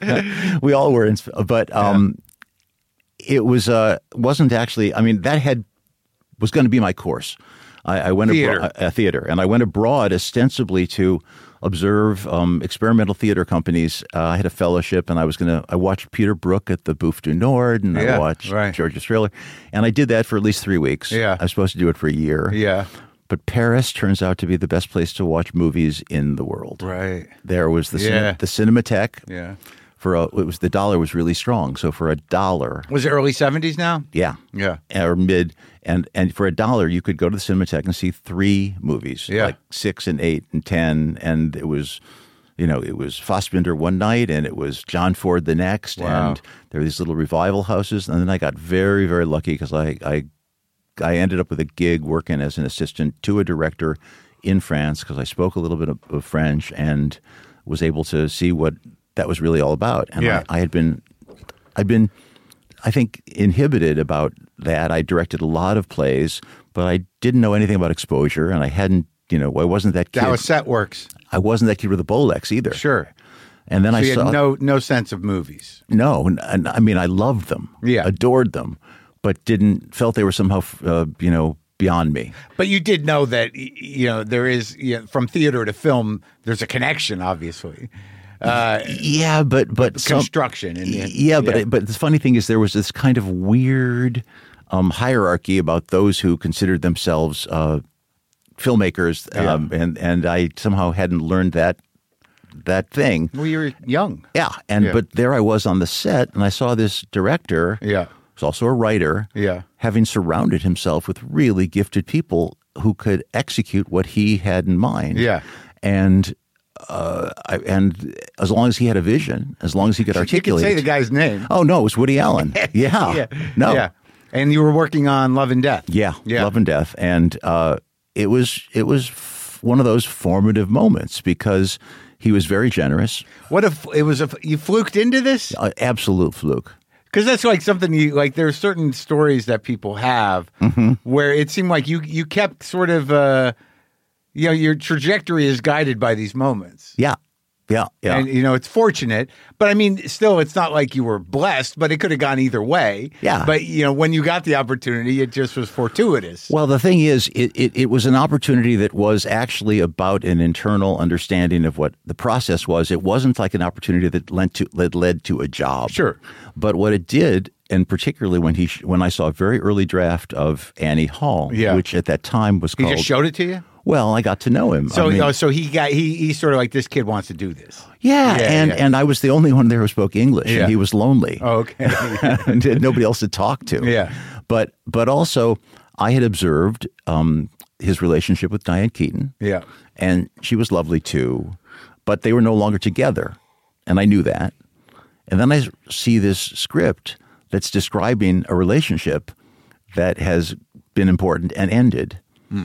we all were. In, but um, it was uh, wasn't actually. I mean, that had was going to be my course. I, I went Theater. abroad, a theater, and I went abroad ostensibly to observe um, experimental theater companies. Uh, I had a fellowship, and I was going to. I watched Peter Brook at the Bouffe du Nord, and Yeah, I watched right. Georgia Thriller, and I did that for at least three weeks. Yeah. I was supposed to do it for a year. Yeah. But Paris turns out to be the best place to watch movies in the world. Right. There was the Yeah. cine, the Cinematheque. Yeah. For a, it was the dollar was really strong. So for a dollar, Was it early seventies now? yeah, Yeah. or mid, and and for a dollar you could go to the Cinematheque and see three movies, Yeah. like six and eight and ten, and it was, you know, it was Fassbinder one night and it was John Ford the next, Wow. and there were these little revival houses, and then I got very very lucky because I I I ended up with a gig working as an assistant to a director in France because I spoke a little bit of, of French and was able to see what that was really all about. And Yeah. I, I had been, I'd been, I think, inhibited about that. I directed a lot of plays, but I didn't know anything about exposure, and I hadn't, you know, I wasn't that kid. How a set works. I wasn't that kid with a Bolex either. Sure. And then So I you saw had no no sense of movies. no, and, and I mean, I loved them, Yeah. adored them, but didn't felt they were somehow, uh, you know, beyond me. But you did know that y- you know there is you know, from theater to film. There's a connection, obviously. Uh, Yeah, but but some- construction and and- yeah, but but the funny thing is there was this kind of weird um, hierarchy about those who considered themselves uh, filmmakers, um, and and I somehow hadn't learned that that thing. well, you were young. Yeah, and Yeah. but there I was on the set, and I saw this director, Yeah. who's also a writer, Yeah. having surrounded himself with really gifted people who could execute what he had in mind. Yeah. and. Uh, I, and as long as he had a vision, as long as he could You articulate, can say the guy's name. oh no, it was Woody Allen. Yeah, yeah. no, Yeah. And you were working on Love and Death. yeah, Yeah. Love and Death, and uh, it was it was f- one of those formative moments because he was very generous, What if it was a you fluked into this? uh, absolute fluke. Because that's like something you like. There's certain stories that people have Mm-hmm. where it seemed like you you kept sort of uh, you know your trajectory is guided by these moments. Yeah, yeah, yeah. And you know it's fortunate, but I mean, still, it's not like you were blessed. But it could have gone either way. Yeah. But you know, when you got the opportunity, it just was fortuitous. Well, the thing is, it, it, it was an opportunity that was actually about an internal understanding of what the process was. It wasn't like an opportunity that led to that led to a job. Sure. But what it did, and particularly when he when I saw a very early draft of Annie Hall, Yeah. which at that time was He called. just showed it to you. Well, I got to know him. So, I mean, oh, so he got he he's sort of like this kid wants to do this. yeah, Yeah, and yeah. and I was the only one there who spoke English, Yeah. and he was lonely. Oh, okay. and had nobody else to talk to. Yeah. But but also I had observed um, his relationship with Diane Keaton. Yeah. And she was lovely too, but they were no longer together, and I knew that. And then I see this script that's describing a relationship that has been important and ended.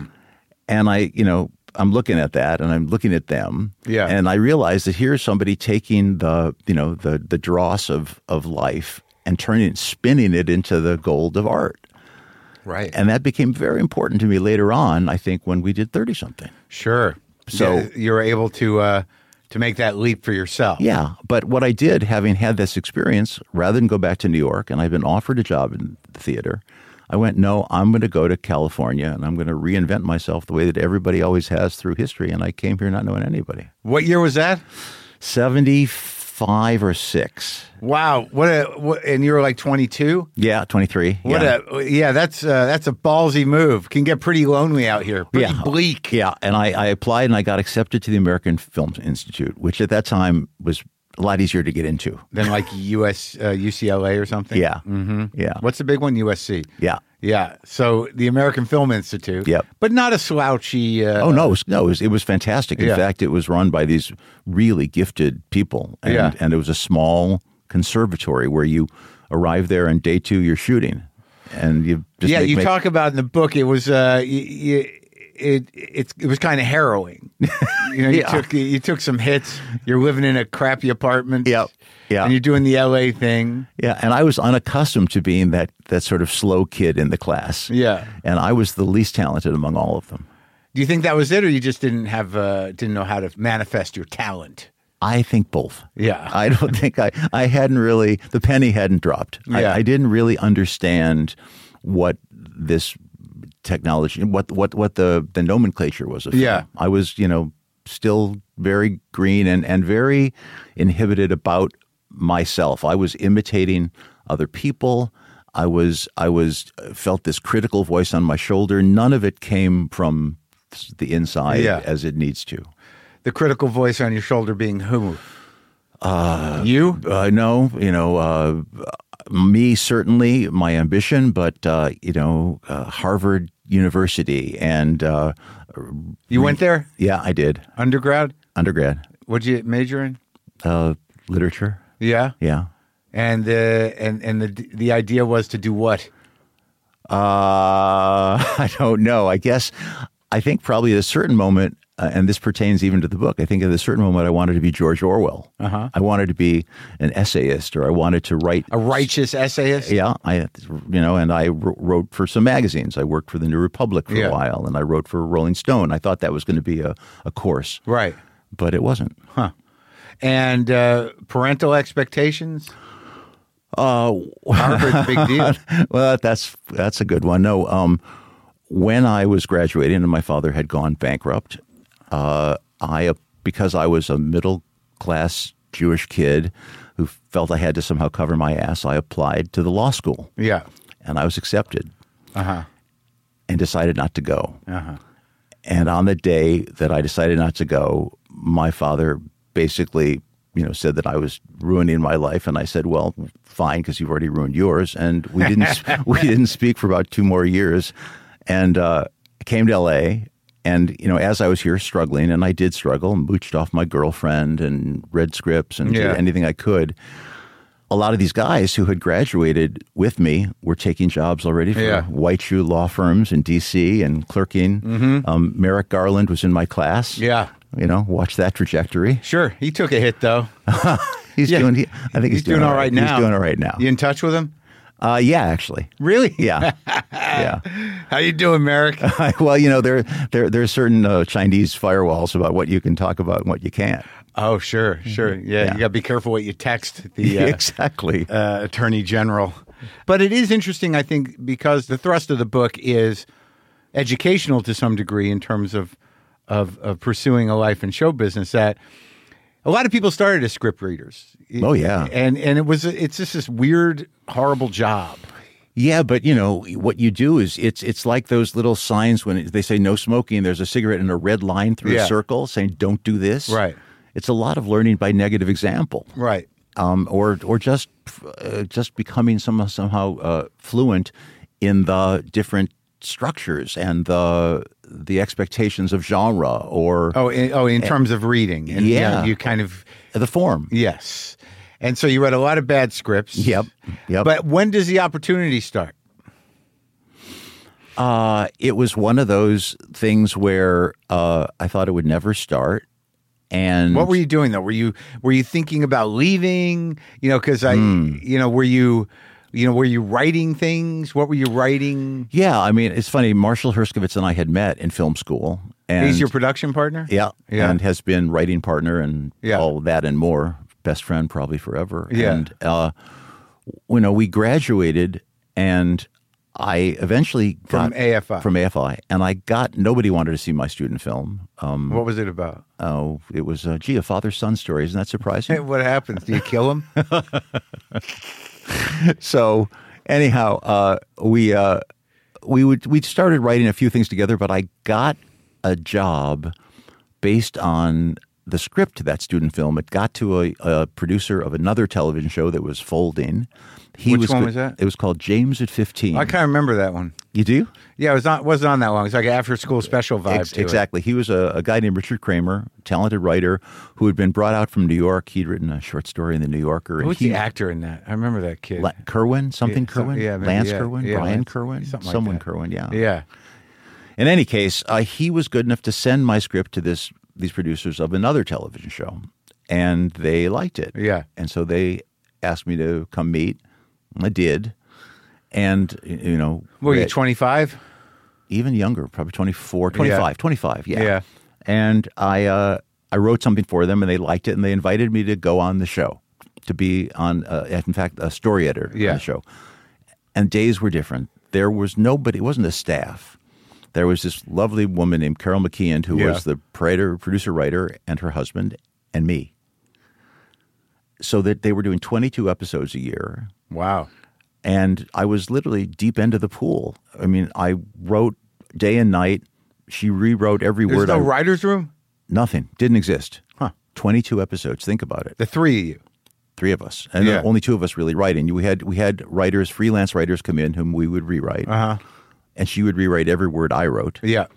And I, you know, I'm looking at that and I'm looking at them. Yeah. And I realize that here's somebody taking the, you know, the the dross of, of life and turning it, spinning it into the gold of art. Right. And that became very important to me later on, I think, when we did thirty something. Sure. So- Yeah, you were able to uh, to make that leap for yourself. Yeah. But what I did, having had this experience, rather than go back to New York, and I've been offered a job in the theater, I went, no, I'm going to go to California and I'm going to reinvent myself the way that everybody always has through history. And I came here not knowing anybody. What year was that? seventy-five or six. Wow. What a what, and you were like twenty-two? Yeah, twenty-three. What yeah. a yeah, that's uh, that's a ballsy move. Can get pretty lonely out here. Pretty Yeah. bleak. Yeah, and I, I applied and I got accepted to the American Film Institute, which at that time was a lot easier to get into. Than like U S uh, U C L A or something. Yeah, mm-hmm. yeah. What's the big one? U S C. Yeah. Yeah. So the American Film Institute. Yep. But not a slouchy. Uh, Oh no, it was, no, it was, it was fantastic. In Yeah. fact, it was run by these really gifted people, and Yeah. and it was a small conservatory where you arrive there, and day two you're shooting, and you just yeah, make, you make, talk about in the book. It was uh, y y it it it was kind of harrowing. You know, you Yeah. took you took some hits. You're living in a crappy apartment. Yep. Yeah. And you're doing the L A thing. Yeah, and I was unaccustomed to being that that sort of slow kid in the class. Yeah. And I was the least talented among all of them. Do you think that was it, or you just didn't have uh, didn't know how to manifest your talent? I think both. Yeah. I don't think I, I hadn't really, the penny hadn't dropped. Yeah. I, I didn't really understand what this technology, what what what the, the nomenclature was of film. Yeah. I was, you know, still very green and, and very inhibited about myself. I was imitating other people. I was, I was, felt this critical voice on my shoulder. None of it came from the inside Yeah. as it needs to. The critical voice on your shoulder being who? Uh, you? Uh, no, you know, uh, me certainly, my ambition, but uh, you know, uh, Harvard University, and uh, You went there? yeah, I did Undergrad? undergrad, What'd you major in? uh, literature. Yeah. Yeah, And the and and the the idea was to do what? uh, I don't know. I guess I think probably at a certain moment. Uh, and this pertains even to the book. I think at a certain moment I wanted to be George Orwell. Uh-huh. I wanted to be an essayist, or I wanted to write A righteous essayist? Yeah, I, you know, and I wr- wrote for some magazines. I worked for the New Republic for Yeah. a while, and I wrote for Rolling Stone. I thought that was going to be a, a course, Right. but it wasn't. Huh. And uh, parental expectations? Uh, Harvard's a big deal. well, that's that's a good one. No, um, when I was graduating and my father had gone bankrupt, uh, I because I was a middle class Jewish kid who felt I had to somehow cover my ass, I applied to the law school. Yeah. And I was accepted. Uh-huh. And decided not to go. Uh-huh. And on the day that I decided not to go, my father basically, you know, said that I was ruining my life, and I said, "Well, fine, because you've already ruined yours." And we didn't we didn't speak for about two more years, and uh, I came to L A. And you know, as I was here struggling, and I did struggle, and mooched off my girlfriend and read scripts and Yeah. did anything I could. A lot of these guys who had graduated with me were taking jobs already for Yeah. white shoe law firms in D C and clerking. Mm-hmm. Um, Merrick Garland was in my class. Yeah. You know, watch that trajectory. Sure. He took a hit, though. He's Yeah. doing. He, I think he's, He's doing all right now. He's doing all right now. You in touch with him? Uh, yeah, actually. Really? Yeah, yeah. How you doing, Merrick? Well, you know, there there there's certain uh, Chinese firewalls about what you can talk about and what you can't. Oh, sure, sure. Yeah, Yeah. you got to be careful what you text the uh, exactly. uh, attorney general. But it is interesting, I think, because the thrust of the book is educational to some degree in terms of of, of pursuing a life in show business. That a lot of people started as script readers. Oh, yeah. and and it was it's just this weird, horrible job. Yeah, but you know what you do is it's it's like those little signs when they say no smoking. There's a cigarette and a red line through Yeah. a circle saying don't do this. Right. It's a lot of learning by negative example. Right. Um, or or just uh, just becoming some, somehow uh, fluent in the different structures and the the expectations of genre or Oh, in, oh, in terms of reading, and, you know, Yeah. you kind of the form. yes. And so you read a lot of bad scripts. Yep, yep. But when does the opportunity start? Uh, it was one of those things where uh, I thought it would never start. And What were you doing though? Were you were you thinking about leaving? You know, because I, Hmm. you know, were you, you know, were you writing things? What were you writing? Yeah, I mean, it's funny. Marshall Herskovitz and I had met in film school. And He's your production partner. yeah, Yeah. and has been writing partner and Yeah. all that and more. Best friend probably forever. Yeah. And uh, you know, we graduated, and I eventually From got A F I. From A F I, and I got nobody wanted to see my student film. Um, What was it about? oh, it was uh, gee, a father-son story. Isn't that surprising? What happens? Do you kill him? So anyhow, uh, we uh, we would we started writing a few things together, but I got a job based on the script to that student film. It got to a, a producer of another television show that was folding. He Which was one good- was that? It was called James at fifteen. I kind of remember that one. You do? Yeah, it was not wasn't on that long. It's like an after school special vibe Ex- to it. exactly. He was a, a guy named Richard Kramer, talented writer who had been brought out from New York. He'd written a short story in the New Yorker. Who's he, the actor in that? I remember that kid. La- Kerwin, something Yeah, some- Kerwin, yeah, maybe, Lance yeah, Kerwin, yeah, Brian Lance- Kerwin, something like someone that. Kerwin. Yeah. Yeah. In any case, uh, he was good enough to send my script to this these producers of another television show, and they liked it. Yeah. And so they asked me to come meet. I did, and you know, What were you, read- twenty-five? even younger, probably twenty-four, twenty-five, Yeah. twenty-five, yeah. Yeah. And I uh, I wrote something for them, and they liked it, and they invited me to go on the show, to be on, uh, in fact, a story editor Yeah. on the show. And days were different. There was nobody, it wasn't a staff. There was this lovely woman named Carol McKeon, who Yeah. was the writer, producer, writer, and her husband, and me. So that they were doing twenty-two episodes a year. Wow. And I was literally deep into the pool. I mean, I wrote day and night. She rewrote every There's word. no I, writer's room? Nothing. Didn't exist. Huh. twenty-two episodes. Think about it. The three of you. Three of us. And Yeah. only two of us really writing. We had we had writers, freelance writers come in whom we would rewrite. Uh-huh. And she would rewrite every word I wrote. Yeah.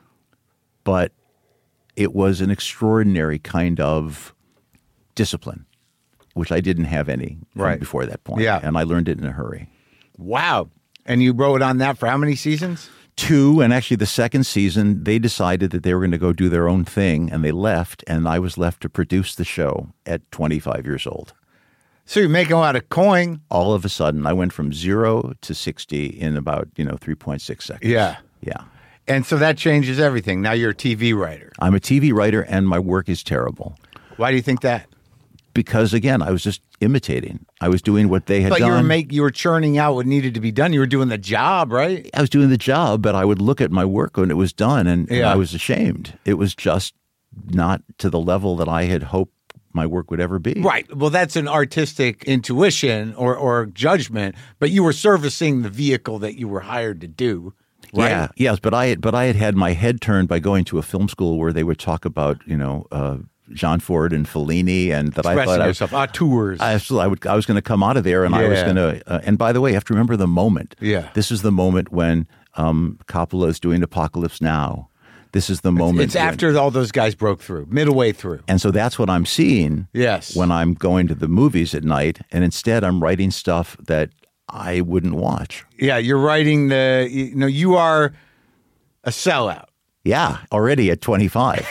But it was an extraordinary kind of discipline, which I didn't have any Right. before that point. Yeah. And I learned it in a hurry. Wow. And you wrote on that for how many seasons? Two, and actually the second season, they decided that they were going to go do their own thing, and they left, and I was left to produce the show at twenty-five years old. So you're making a lot of coin. All of a sudden, I went from zero to sixty in about, you know, three point six seconds. Yeah. Yeah. And so that changes everything. Now you're a T V writer. I'm a T V writer, and my work is terrible. Why do you think that? Because, again, I was just imitating. I was doing what they had But done. you were make you were churning out what needed to be done. You were doing the job, right? I was doing the job, but I would look at my work when it was done, and, and Yeah. I was ashamed. It was just not to the level that I had hoped my work would ever be. Right. Well, that's an artistic intuition or, or judgment, but you were servicing the vehicle that you were hired to do. Right? Yeah, yes, but I had, but I had had my head turned by going to a film school where they would talk about, you know, uh, John Ford and Fellini, and that I Expressing thought I was, yourself. Ah, tours. I, I would I was going to come out of there, and I was Yeah. going to. Uh, and by the way, you have to remember the moment. Yeah. This is the moment when um, Coppola is doing Apocalypse Now. This is the moment. it's when- after all those guys broke through, midway through. and so that's what I'm seeing. Yes. When I'm going to the movies at night, and instead I'm writing stuff that I wouldn't watch. Yeah, you're writing the, you know, you are a sellout. Yeah, already at twenty-five.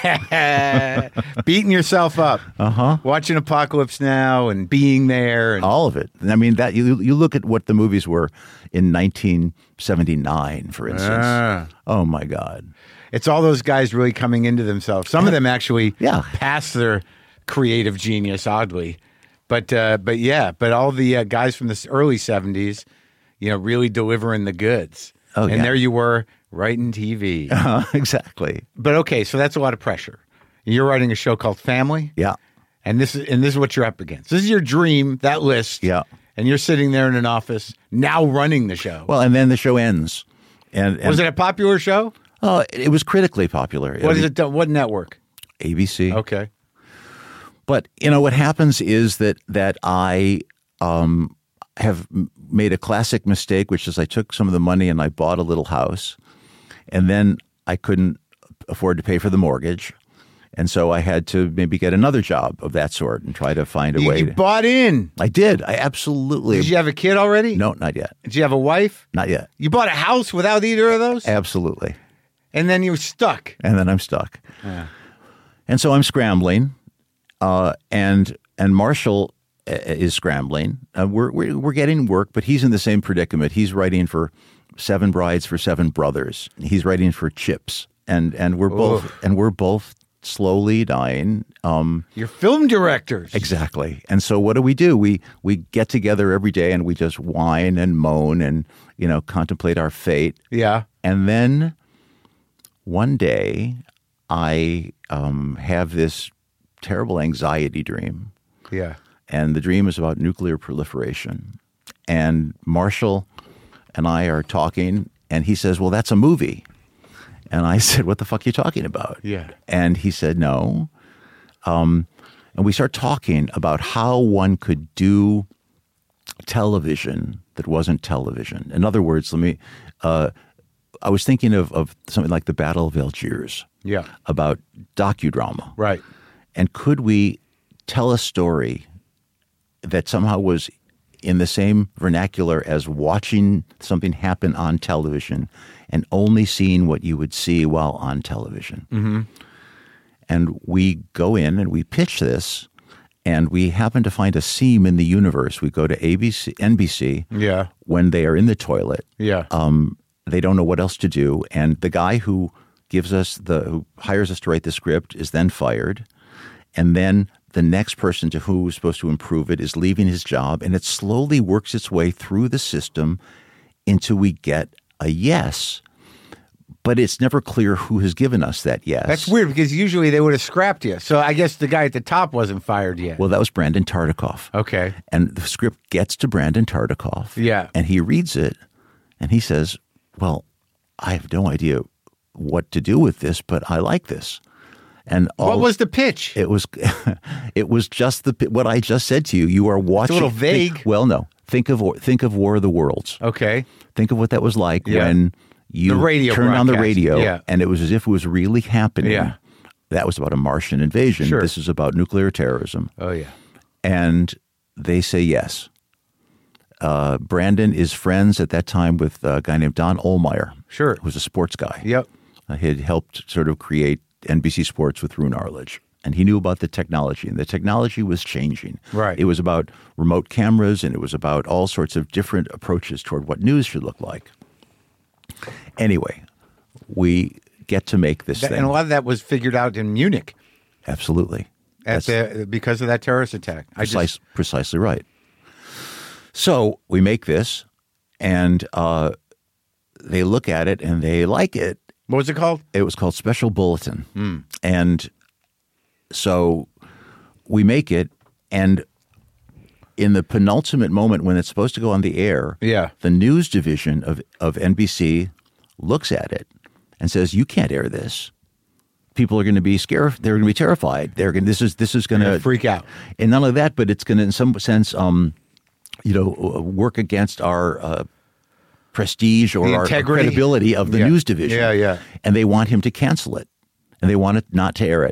Beating yourself up. Uh huh. Watching Apocalypse Now and being there. And, All of it. I mean, that you you look at what the movies were in nineteen seventy-nine, for instance. Ah. Oh my God. It's all those guys really coming into themselves. Some of them actually Yeah. past their creative genius, oddly. But uh, but yeah, but all the uh, guys from the early seventies, you know, really delivering the goods. Oh, and yeah. there you were writing T V. Uh, exactly. But okay, so that's a lot of pressure. You're writing a show called Family. Yeah. And this is and this is what you're up against. This is your dream, that list. Yeah. And you're sitting there in an office now running the show. Well, and then the show ends. And, and was it a popular show? Oh, it was critically popular. What I is mean, it? done- What network? A B C. Okay. But you know what happens is that that I um, have m- made a classic mistake, which is I took some of the money and I bought a little house, and then I couldn't afford to pay for the mortgage, and so I had to maybe get another job of that sort and try to find a You, way. you to, bought in. I did. I absolutely. Did you have a kid already? No, not yet. Did you have a wife? Not yet. You bought a house without either of those? Absolutely. And then you were stuck. And then I'm stuck. And so I'm scrambling, uh, and and Marshall uh, is scrambling. Uh, we're, we're we're getting work, but he's in the same predicament. He's writing for Seven Brides for Seven Brothers. He's writing for Chips, and and we're both Oof. and we're both slowly dying. Um, You're film directors. exactly. And so what do we do? We we get together every day and we just whine and moan and you know contemplate our fate. Yeah. And then one day, I um, have this terrible anxiety dream. Yeah. And the dream is about nuclear proliferation. And Marshall and I are talking, and he says, well, that's a movie. And I said, what the fuck are you talking about? Yeah. And he said, no, Um, and we start talking about how one could do television that wasn't television. In other words, let me, uh, I was thinking of, of something like the Battle of Algiers. Yeah. About docudrama. Right. And could we tell a story that somehow was in the same vernacular as watching something happen on television and only seeing what you would see while on television? Mm-hmm. And we go in and we pitch this, and we happen to find a seam in the universe. We go to A B C, N B C Yeah. when they are in the toilet. Yeah. Um, they don't know what else to do. And the guy who gives us the, who hires us to write the script is then fired. And then the next person to who is supposed to improve it is leaving his job. And it slowly works its way through the system until we get a yes. But it's never clear who has given us that yes. That's weird because usually they would have scrapped you. So I guess the guy at the top wasn't fired yet. Well, that was Brandon Tartikoff. Okay. And the script gets to Brandon Tartikoff. Yeah. And he reads it and he says, well, I have no idea what to do with this, but I like this. And all, what was the pitch? It was, it was just the what I just said to you. You are watching. It's a little vague. Think, well, no. Think of think of War of the Worlds. Okay. Think of what that was like Yeah. when you The radio turned on the broadcast. radio, Yeah. and it was as if it was really happening. Yeah. That was about a Martian invasion. Sure. This is about nuclear terrorism. Oh, yeah. And they say yes. Uh, Brandon is friends at that time with a guy named Don Ohlmeyer. Sure. Who was a sports guy. Yep. Uh, he had helped sort of create N B C Sports with Roone Arledge. And he knew about the technology, and the technology was changing. Right. It was about remote cameras, and it was about all sorts of different approaches toward what news should look like. Anyway, we get to make this That- thing. and a lot of that was figured out in Munich Absolutely. at the, because of that terrorist attack. I Precise, just, precisely right. So we make this, and uh, they look at it, and they like it. what was it called? It was called Special Bulletin. And so we make it, and in the penultimate moment when it's supposed to go on the air, Yeah. the news division of, of N B C looks at it and says, you can't air this. People are going to be scared. They're going to be terrified. They're going. This is this is going to Freak out. And not only that, but it's going to, in some sense, um, you know, work against our uh, prestige or The our integrity. credibility of the Yeah. news division. Yeah, yeah. And they want him to cancel it, and they want it not to air it.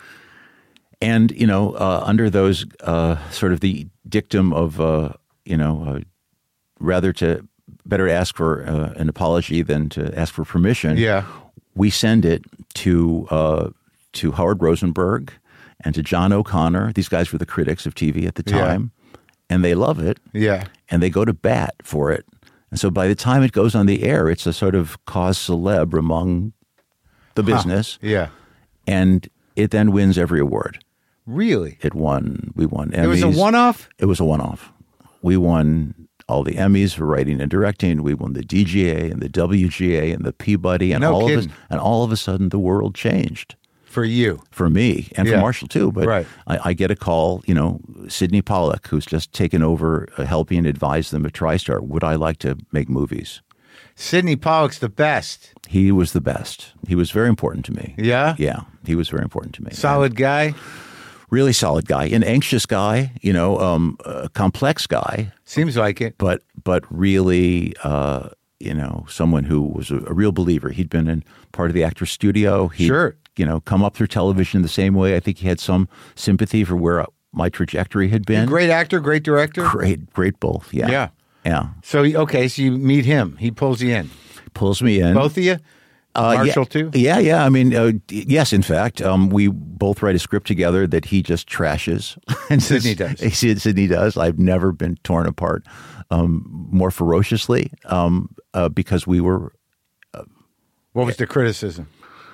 And you know, uh, under those uh, sort of the dictum of uh, you know, uh, rather to better to ask for uh, an apology than to ask for permission. Yeah. We send it to uh, to Howard Rosenberg and to John O'Connor. These guys were the critics of T V at the Yeah. time, and they love it. Yeah. And they go to bat for it. And so by the time it goes on the air, it's a sort of cause célèbre among the business. Yeah. And it then wins every award. Really? It won. We won Emmys. It was a one-off? It was a one-off. We won all the Emmys for writing and directing. We won the D G A and the W G A and the Peabody, and No all of kidding. us, and all of a sudden the world changed For you. for me and Yeah. for Marshall too. But Right. I, I get a call, you know, Sidney Pollack, who's just taken over uh, helping advise them at TriStar. Would I like to make movies? Sidney Pollack's the best. He was the best. He was very important to me. Yeah? Yeah, he was very important to me. Solid guy. Really solid guy, an anxious guy, you know, um, a complex guy, Seems like it. but but really, uh, you know, someone who was a, a real believer. He'd been in part of the Actors Studio. He'd, Sure. you know, come up through television the same way. I think he had some sympathy for where my trajectory had been. Great actor, great director. great, great both. Yeah, Yeah. yeah. So, okay, so you meet him. He pulls you in. Pulls me in. Both of you? Uh, Marshall, yeah, too? Yeah, yeah. I mean, uh, d- yes. In fact, um, we both write a script together that he just trashes. and Sidney just- does. Sid- Sidney does. I've never been torn apart um, more ferociously um, uh, because we were. What was the criticism?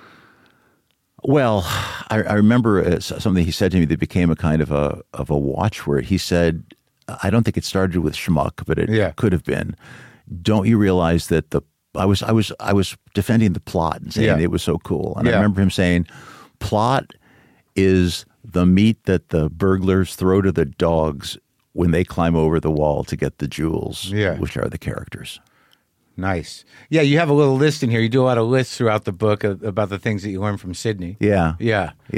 Well, I, I remember uh, something he said to me that became a kind of a of a watchword. He said, "I don't think it started with schmuck, but it Yeah. could have been. Don't you realize that the I was I was I was defending the plot and saying Yeah. it was so cool, and Yeah. I remember him saying, "Plot is the meat that the burglars throw to the dogs when they climb over the wall to get the jewels, Yeah. which are the characters." Nice. Yeah, you have a little list in here. You do a lot of lists throughout the book of, about the things that you learned from Sidney. Yeah, Yeah. yeah.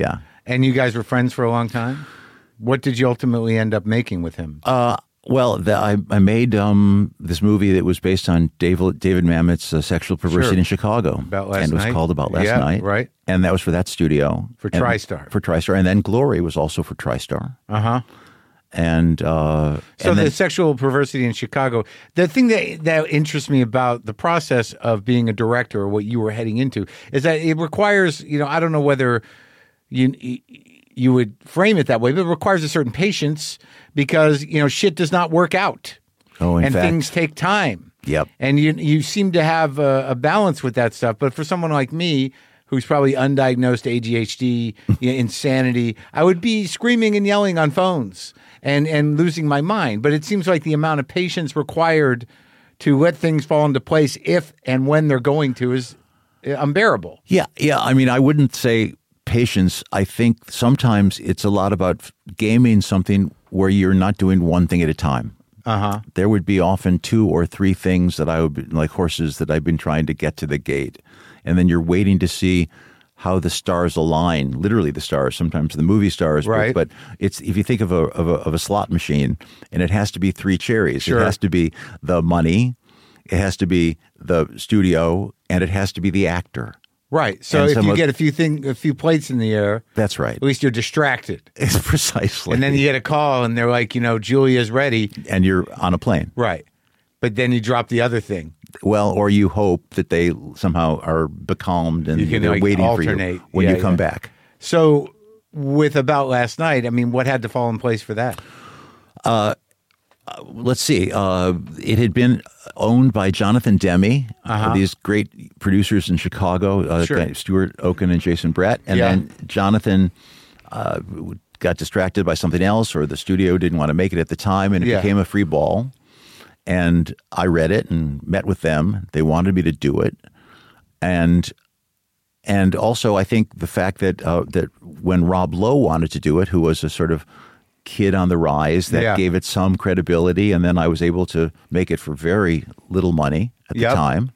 And you guys were friends for a long time? What did you ultimately end up making with him? Uh, well, the, I, I made um, this movie that was based on David, David Mamet's uh, Sexual Perversity Sure. in Chicago. About Last And it was Night? called About Last Yeah, Night. right. And that was for that studio. For And- TriStar. For TriStar. And then Glory was also for TriStar. Uh-huh. And uh, So and the then, sexual perversity in Chicago, the thing that, that interests me about the process of being a director or what you were heading into is that it requires, you know, I don't know whether you you would frame it that way, but it requires a certain patience because, you know, shit does not work out. Oh, in and fact. things take time. Yep. And you you seem to have a, a balance with that stuff. But for someone like me, who's probably undiagnosed A D H D, you know, insanity, I would be screaming and yelling on phones and, and losing my mind. But it seems like the amount of patience required to let things fall into place if and when they're going to is unbearable. Yeah, yeah. I mean, I wouldn't say patience. I think sometimes it's a lot about gaming something where you're not doing one thing at a time. Uh-huh. There would be often two or three things that I would be, like horses that I've been trying to get to the gate. And then you're waiting to see how the stars align, literally the stars, sometimes the movie stars. but- Right. But, it's if you think of a, of a of a slot machine, and it has to be three cherries. Sure. It has to be the money, it has to be the studio, and it has to be the actor. Right. So And if some you of- get a few thing, a few plates in the air, That's right. at least you're distracted. It's precisely. And then you get a call and they're like, you know, Julia's ready. and you're on a plane. Right. But then you drop the other thing. Well, or you hope that they somehow are becalmed and You can, they're like, waiting for alternate. you when Yeah, you come yeah. back. So with About Last Night, I mean, what had to fall in place for that? Let's see. Uh, it had been owned by Jonathan Demme, uh these great producers in Chicago, uh, Sure. guy- Stuart Oken and Jason Brett. And Yeah. then Jonathan uh, got distracted by something else, or the studio didn't want to make it at the time, and it Yeah. became a free ball. And I read it and met with them. They wanted me to do it. And and also, I think the fact that uh, that when Rob Lowe wanted to do it, who was a sort of kid on the rise, that Yeah. gave it some credibility, and then I was able to make it for very little money at the Yep. time,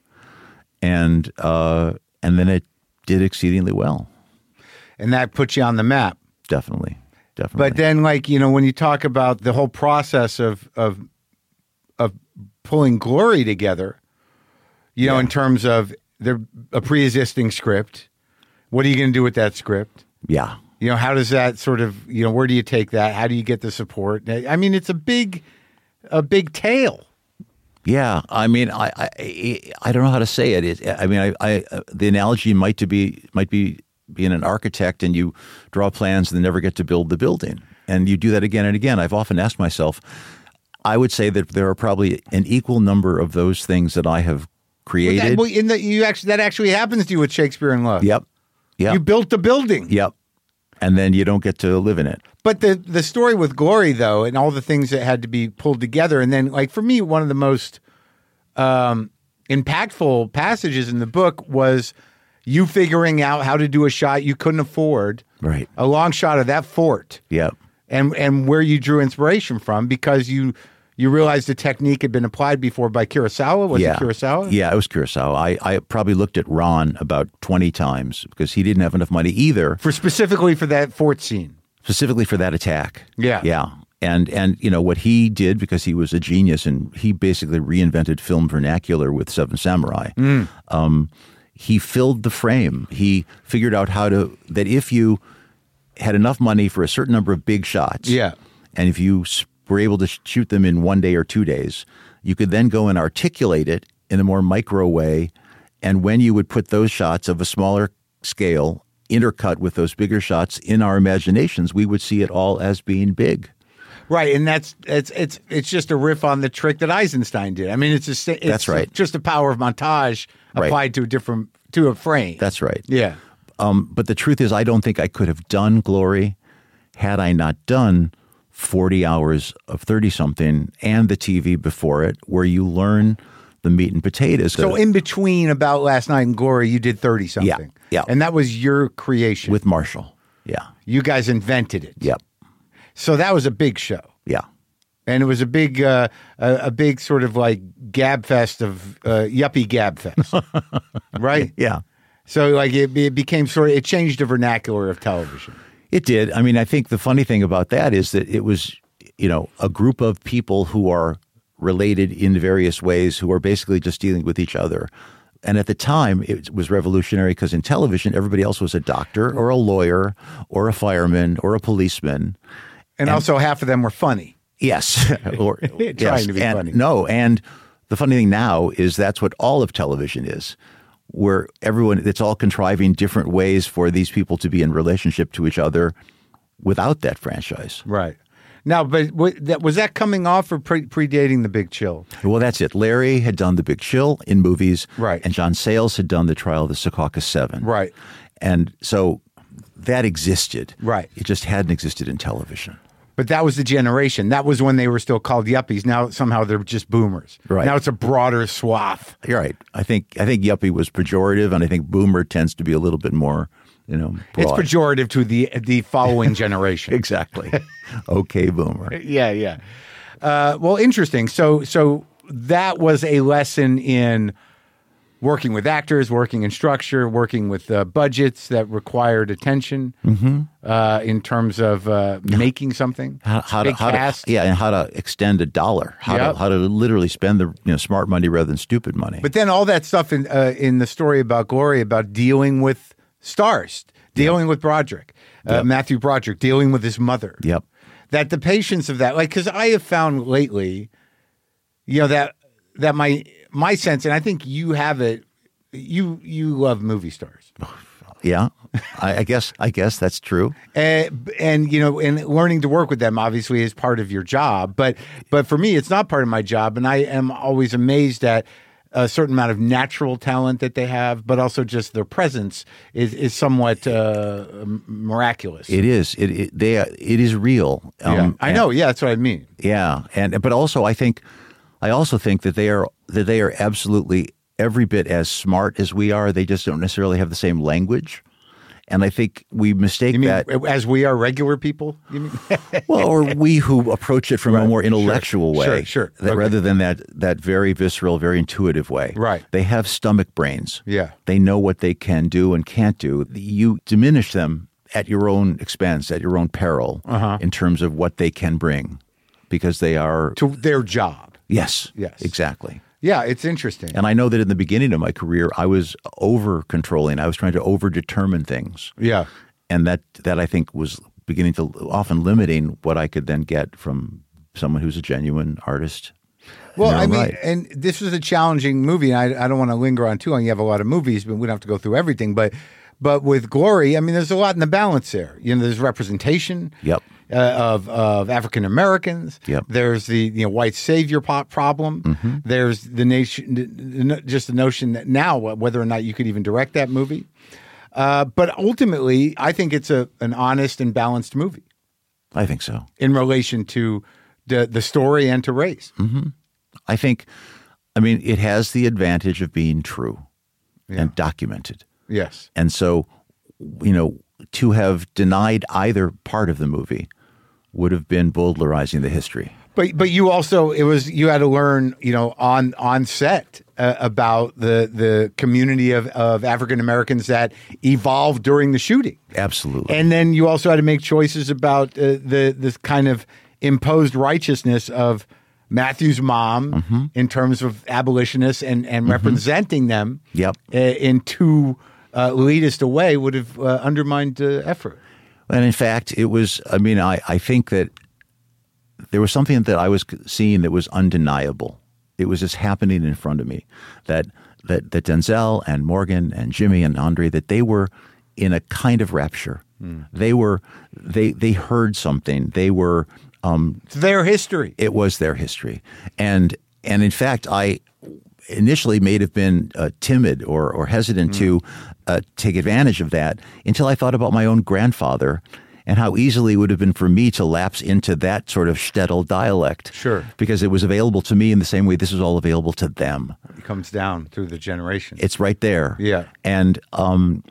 and uh, and then it did exceedingly well. And that puts you on the map. Definitely, definitely. But then, like, you know, when you talk about the whole process of of of pulling Glory together, you know, in terms of the a pre-existing script, what are you going to do with that script? yeah, You know, how does that sort of, you know, where do you take that? How do you get the support? I mean, it's a big, a big tale. yeah. I mean, I I, I don't know how to say it. it I mean, I, I uh, the analogy might to be might be being an architect, and you draw plans and then never get to build the building, and you do that again and again. I've often asked myself, I would say that there are probably an equal number of those things that I have created. That, well, in the, you actually that actually happens to you with Shakespeare in Love. Yep. Yep. You built the building. Yep. And then you don't get to live in it. But the the story with Glory, though, and all the things that had to be pulled together, and then, like, for me, one of the most um, impactful passages in the book was you figuring out how to do a shot you couldn't afford, Right. a long shot of that fort, Yep. and and where you drew inspiration from because you you realized the technique had been applied before by Kurosawa. Was yeah. it Kurosawa? Yeah, it was Kurosawa. I, I probably looked at Ron about twenty times because he didn't have enough money either, For specifically for that fort scene. specifically for that attack. Yeah. Yeah. And, and you know, what he did, because he was a genius, and he basically reinvented film vernacular with Seven Samurai. Mm. Um, he filled the frame. He figured out how to, that if you had enough money for a certain number of big shots, Yeah. and if you s- were able to sh- shoot them in one day or two days, you could then go and articulate it in a more micro way. And when you would put those shots of a smaller scale intercut with those bigger shots in our imaginations, we would see it all as being big. Right, and that's it's it's it's just a riff on the trick that Eisenstein did. I mean, it's just it's That's right. just the power of montage Right. applied to a different to a frame. That's right. yeah. Um, but the truth is, I don't think I could have done Glory had I not done forty hours of thirty-something and the T V before it, where you learn the meat and potatoes. So of- in between About Last Night and Glory, you did thirty something. yeah. and that was your creation. with Marshall. Yeah. you guys invented it. Yep. So that was a big show, Yeah. and it was a big uh, a, a big sort of like gab fest of uh, yuppie gab fest, right? Yeah. So like it, it became sort of it changed the vernacular of television. It did. I mean, I think the funny thing about that is that it was, you know, a group of people who are related in various ways who are basically just dealing with each other. And at the time, it was revolutionary because in television, everybody else was a doctor or a lawyer or a fireman or a policeman. And, and also half of them were funny. Yes. or, Trying yes. to be and, funny. No. And the funny thing now is that's what all of television is, where everyone, it's all contriving different ways for these people to be in relationship to each other without that franchise. Right. Now, but w- that, was that coming off or pre- predating The Big Chill? Well, that's it. Larry had done The Big Chill in movies. Right. And John Sayles had done The Trial of the Secaucus Seven. Right. And so that existed. Right. It just hadn't existed in television. But that was the generation. That was when they were still called yuppies. Now somehow they're just boomers. Right. Now it's a broader swath. You're right. I think I think yuppie was pejorative, and I think boomer tends to be a little bit more, you know, broad. It's pejorative to the the following generation. Exactly. Okay, boomer. Yeah, yeah. Uh, well, interesting. So, so that was a lesson in working with actors, working in structure, working with uh, budgets that required attention mm-hmm. uh, in terms of uh, making something. How, how, to, Big how cast. to, yeah, and how to extend a dollar. How Yep. to how to literally spend the you know smart money rather than stupid money. But then all that stuff in uh, in the story about Glory, about dealing with stars, dealing with Broderick, uh, Yep. Matthew Broderick, dealing with his mother. Yep. That the patience of that, like, because I have found lately, you know, that that my my sense, and I think you have it. You you love movie stars, Yeah, I, I guess I guess that's true. and, and you know, and learning to work with them obviously is part of your job. But but for me, it's not part of my job, and I am always amazed at a certain amount of natural talent that they have, but also just their presence is is somewhat uh, miraculous. It is. It it they it is real. Um, yeah. I and- know. Yeah, that's what I mean. Yeah, and but also I think I also think that they are that they are absolutely every bit as smart as we are. They just don't necessarily have the same language. And I think we mistake You mean that. as we are regular people? You mean? Well, or we who approach it from Right. a more intellectual Sure. way, Sure, sure. that Okay. rather than that that very visceral, very intuitive way. Right. They have stomach brains. Yeah. They know what they can do and can't do. You diminish them at your own expense, at your own peril, Uh-huh. in terms of what they can bring, because they are. To their job. Yes. Yes. Exactly. Yeah, it's interesting. And I know that in the beginning of my career, I was over controlling. I was trying to over determine things. Yeah. And that, that I think was beginning to often limiting what I could then get from someone who's a genuine artist. in Well, their I own mean, right. and this was a challenging movie. And I, I don't want to linger on too long. You have a lot of movies, but we don't have to go through everything. But but with Glory, I mean, there's a lot in the balance there. You know, there's representation. Yep. Uh, of of African Americans. Yep. There's the you know white savior po- problem. Mm-hmm. There's the nation, the- the- just the notion that now whether or not you could even direct that movie. Uh, but ultimately, I think it's a an honest and balanced movie I think so. in relation to the the story and to race. I think, I mean, it has the advantage of being true and documented. Yes. And so, you know, to have denied either part of the movie would have been bowdlerizing the history. But but you also it was you had to learn you know on on set uh, about the the community of, of African Americans that evolved during the shooting, Absolutely. and then you also had to make choices about uh, the this kind of imposed righteousness of Matthew's mom Mm-hmm. in terms of abolitionists and and representing them Yep. uh, in too uh, elitist a way would have uh, undermined uh, effort. And in fact, it was, I mean, I, I think that there was something that I was seeing that was undeniable. It was just happening in front of me that, that, that Denzel and Morgan and Jimmy and Andre, that they were in a kind of rapture. They were, they, they heard something. They were, um, It's their history. it was their history. And, and in fact, I initially may have been uh, timid or, or hesitant to uh, take advantage of that until I thought about my own grandfather and how easily it would have been for me to lapse into that sort of shtetl dialect. Sure. Because it was available to me in the same way this was all available to them. It comes down through the generations. It's right there. Yeah. And um,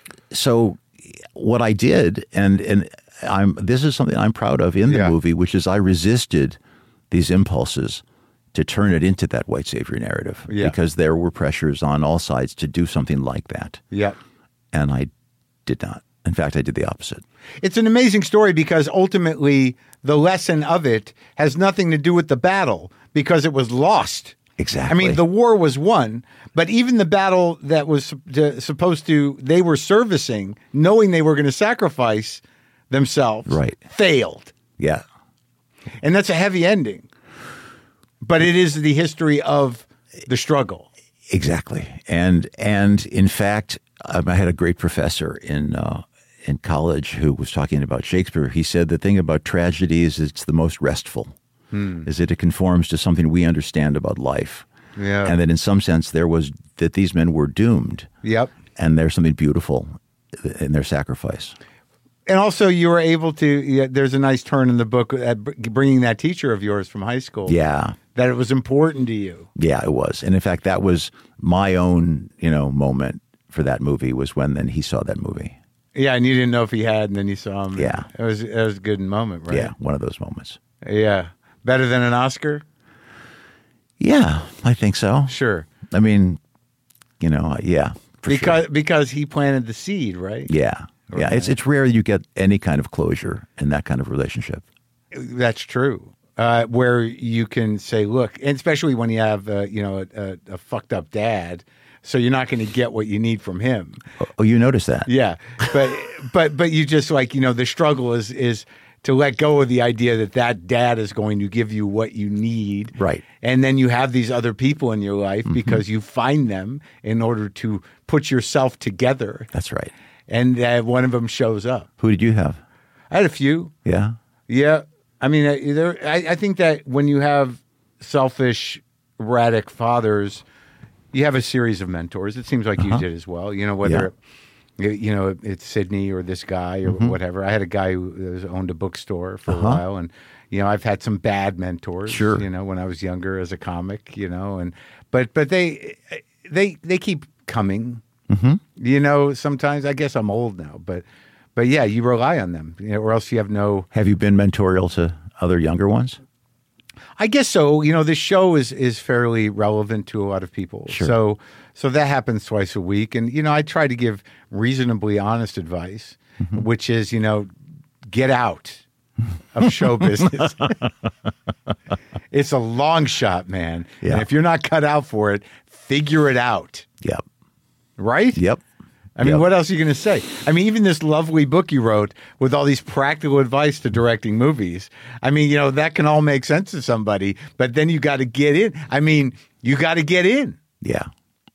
so what I did, and and I'm this is something I'm proud of in the Yeah. movie, which is I resisted these impulses to turn it into that white savior narrative. Yeah. Because there were pressures on all sides to do something like that. Yeah. And I did not. In fact, I did the opposite. It's an amazing story because ultimately the lesson of it has nothing to do with the battle because it was lost. Exactly. I mean, the war was won, but even the battle that was to, supposed to, they were servicing, knowing they were going to sacrifice themselves, Right. failed. Yeah. And that's a heavy ending. But it is the history of the struggle. Exactly. And and in fact, um, I had a great professor in uh, in college who was talking about Shakespeare. He said the thing about tragedy is it's the most restful, hmm. is that it conforms to something we understand about life. Yeah. And that in some sense there was that these men were doomed. Yep. And there's something beautiful in their sacrifice. And also you were able to, yeah, there's a nice turn in the book at br- bringing that teacher of yours from high school. Yeah. That it was important to you. Yeah, it was. And in fact, that was my own, you know, moment for that movie was when then he saw that movie. Yeah, and you didn't know if he had, and then you saw him. Yeah. It was, it was a good moment, right? Yeah, one of those moments. Yeah. Better than an Oscar? Yeah, I think so. Sure. I mean, you know, yeah. for Because sure. because he planted the seed, right? Yeah. Yeah, it's it's rare you get any kind of closure in that kind of relationship. That's true. Uh, where you can say, look, and especially when you have, uh, you know, a, a, a fucked up dad, so you're not going to get what you need from him. Oh, you noticed that? Yeah, but but but you just like, you know, the struggle is is to let go of the idea that that dad is going to give you what you need, Right? And then you have these other people in your life mm-hmm. because you find them in order to put yourself together. That's right. And uh, one of them shows up. Who did you have? I had a few. Yeah. Yeah. I mean, uh, there, I, I think that when you have selfish, erratic fathers, you have a series of mentors. It seems like uh-huh. you did as well. You know, whether, yeah. you know, it's Sydney or this guy or mm-hmm. whatever. I had a guy who was, owned a bookstore for uh-huh. a while. And, you know, I've had some bad mentors, sure. you know, when I was younger as a comic, you know, and, but, but they, they, they keep coming. Mm-hmm. You know, sometimes I guess I'm old now, but but yeah, you rely on them, you know, or else you have no. Have you been mentorial to other younger ones? I guess so. You know, this show is is fairly relevant to a lot of people. Sure. So so that happens twice a week, and you know, I try to give reasonably honest advice, mm-hmm. which is, you know, get out of show business. It's a long shot, man. Yeah. And if you're not cut out for it, figure it out. Yep. Right? Yep. I mean, yep. what else are you going to say? I mean, even this lovely book you wrote with all these practical advice to directing movies. I mean, you know, that can all make sense to somebody, but then you got to get in. I mean, you got to get in. Yeah.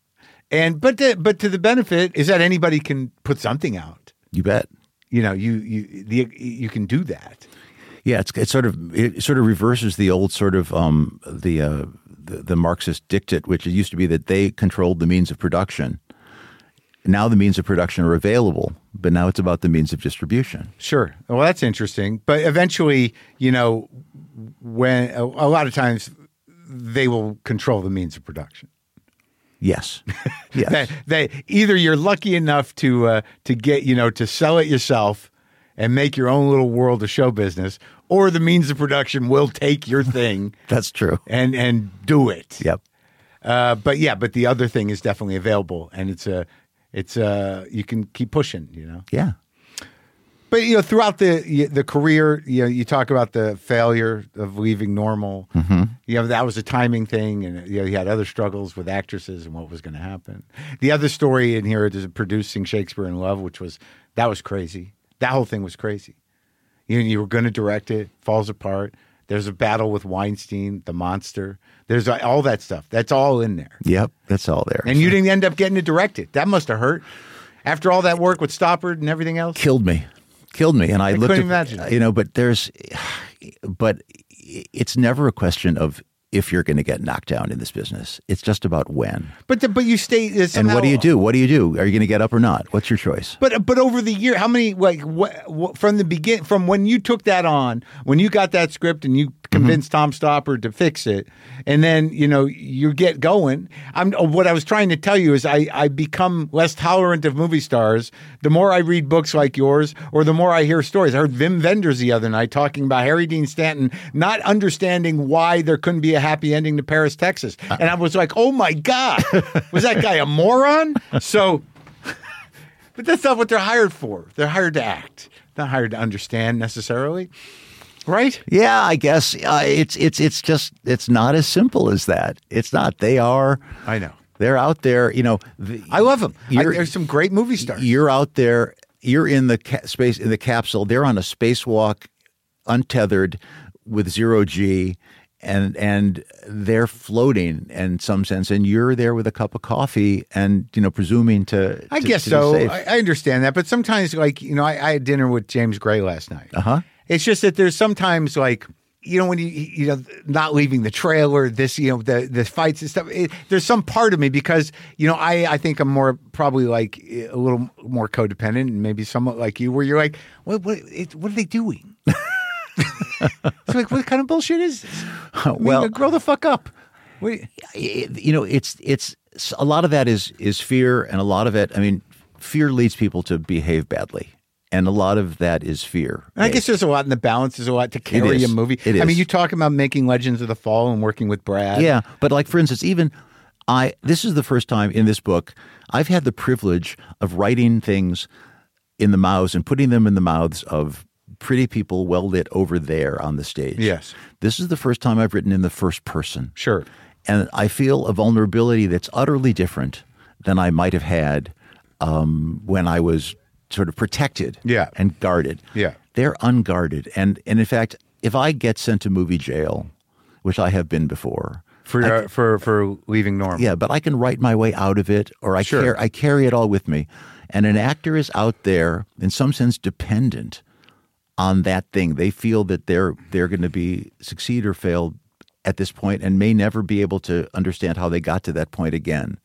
And but to, but to the benefit is that anybody can put something out. You bet. You know, you you the, you can do that. Yeah, it's it sort of it sort of reverses the old sort of um, the, uh, the the Marxist dictate, which it used to be that they controlled the means of production. Now the means of production are available, but now it's about the means of distribution. Sure. Well, that's interesting. But eventually, you know, when a, a lot of times they will control the means of production. Yes. Yes. they, they either you're lucky enough to uh, to get, you know, to sell it yourself and make your own little world of show business, or the means of production will take your thing. That's true. And and do it. Yep. Uh, but yeah, but the other thing is definitely available, and it's a it's a you can keep pushing, you know. Yeah. But you know, throughout the the career, you know, you talk about the failure of leaving normal. Mm-hmm. You know, that was a timing thing, and you know, he had other struggles with actresses and what was going to happen. The other story in here is producing Shakespeare in Love, which was that was crazy. That whole thing was crazy. You you were going to direct it, falls apart. There's a battle with Weinstein, the monster. There's all that stuff. That's all in there. Yep, that's all there. And you didn't end up getting it directed. That must have hurt. After all that work with Stoppard and everything else? Killed me. Killed me. And I, I looked couldn't at, imagine. You know, but there's, but it's never a question of if you're going to get knocked down in this business. It's just about when. But the, but you stay somehow, and what do you do? What do you do? Are you going to get up or not? What's your choice? But but over the year, how many like what, what from the begin from when you took that on, when you got that script and you convinced mm-hmm. Tom Stoppard to fix it, and then you know you get going. I'm what I was trying to tell you is I I become less tolerant of movie stars the more I read books like yours, or the more I hear stories. I heard Wim Wenders the other night talking about Harry Dean Stanton not understanding why there couldn't be a happy ending to Paris, Texas, and I was like, oh my God, was that guy a moron? So. But that's not what they're hired for. They're hired to act, not hired to understand necessarily. Right? Yeah, I guess uh, it's it's it's just it's not as simple as that. It's not. They are. I know. They're out there. You know. The, I love them. I, You're- there's some great movie stars. You're out there. You're in the ca- space in the capsule. They're on a spacewalk, untethered, with zero G, and and they're floating in some sense. And you're there with a cup of coffee, and you know, presuming to. I to- guess to be so. safe. I, I understand that, but sometimes, like you know, I, I had dinner with James Gray last night. Uh huh. It's just that there's sometimes like you know when you you know not leaving the trailer, this you know the the fights and stuff. It, there's some part of me because you know I I think I'm more probably like a little more codependent and maybe somewhat like you, where you're like, what what it, what are they doing? It's like what kind of bullshit is this? I mean, Well- grow the fuck up. Wait, It- you know, it's it's a lot of that is is fear, and a lot of it. I mean, fear leads people to behave badly, and a lot of that is fear. And I guess there's a lot in the balance. There's a lot to carry is. a movie. It I is. mean, you talk about making Legends of the Fall and working with Brad. Yeah, but like for instance, even I this is the first time in this book I've had the privilege of writing things in the mouths and putting them in the mouths of pretty people well lit over there on the stage. Yes. This is the first time I've written in the first person. Sure. And I feel a vulnerability that's utterly different than I might have had um, when I was sort of protected Yeah. and guarded. Yeah. They're unguarded. And, and in fact, if I get sent to movie jail, which I have been before, For I- uh, for for leaving normal. yeah, but I can write my way out of it, or I Sure. car- I carry it all with me. And an actor is out there, in some sense, dependent on that thing. They feel that they're they're going to be succeed or fail at this point, and may never be able to understand how they got to that point again.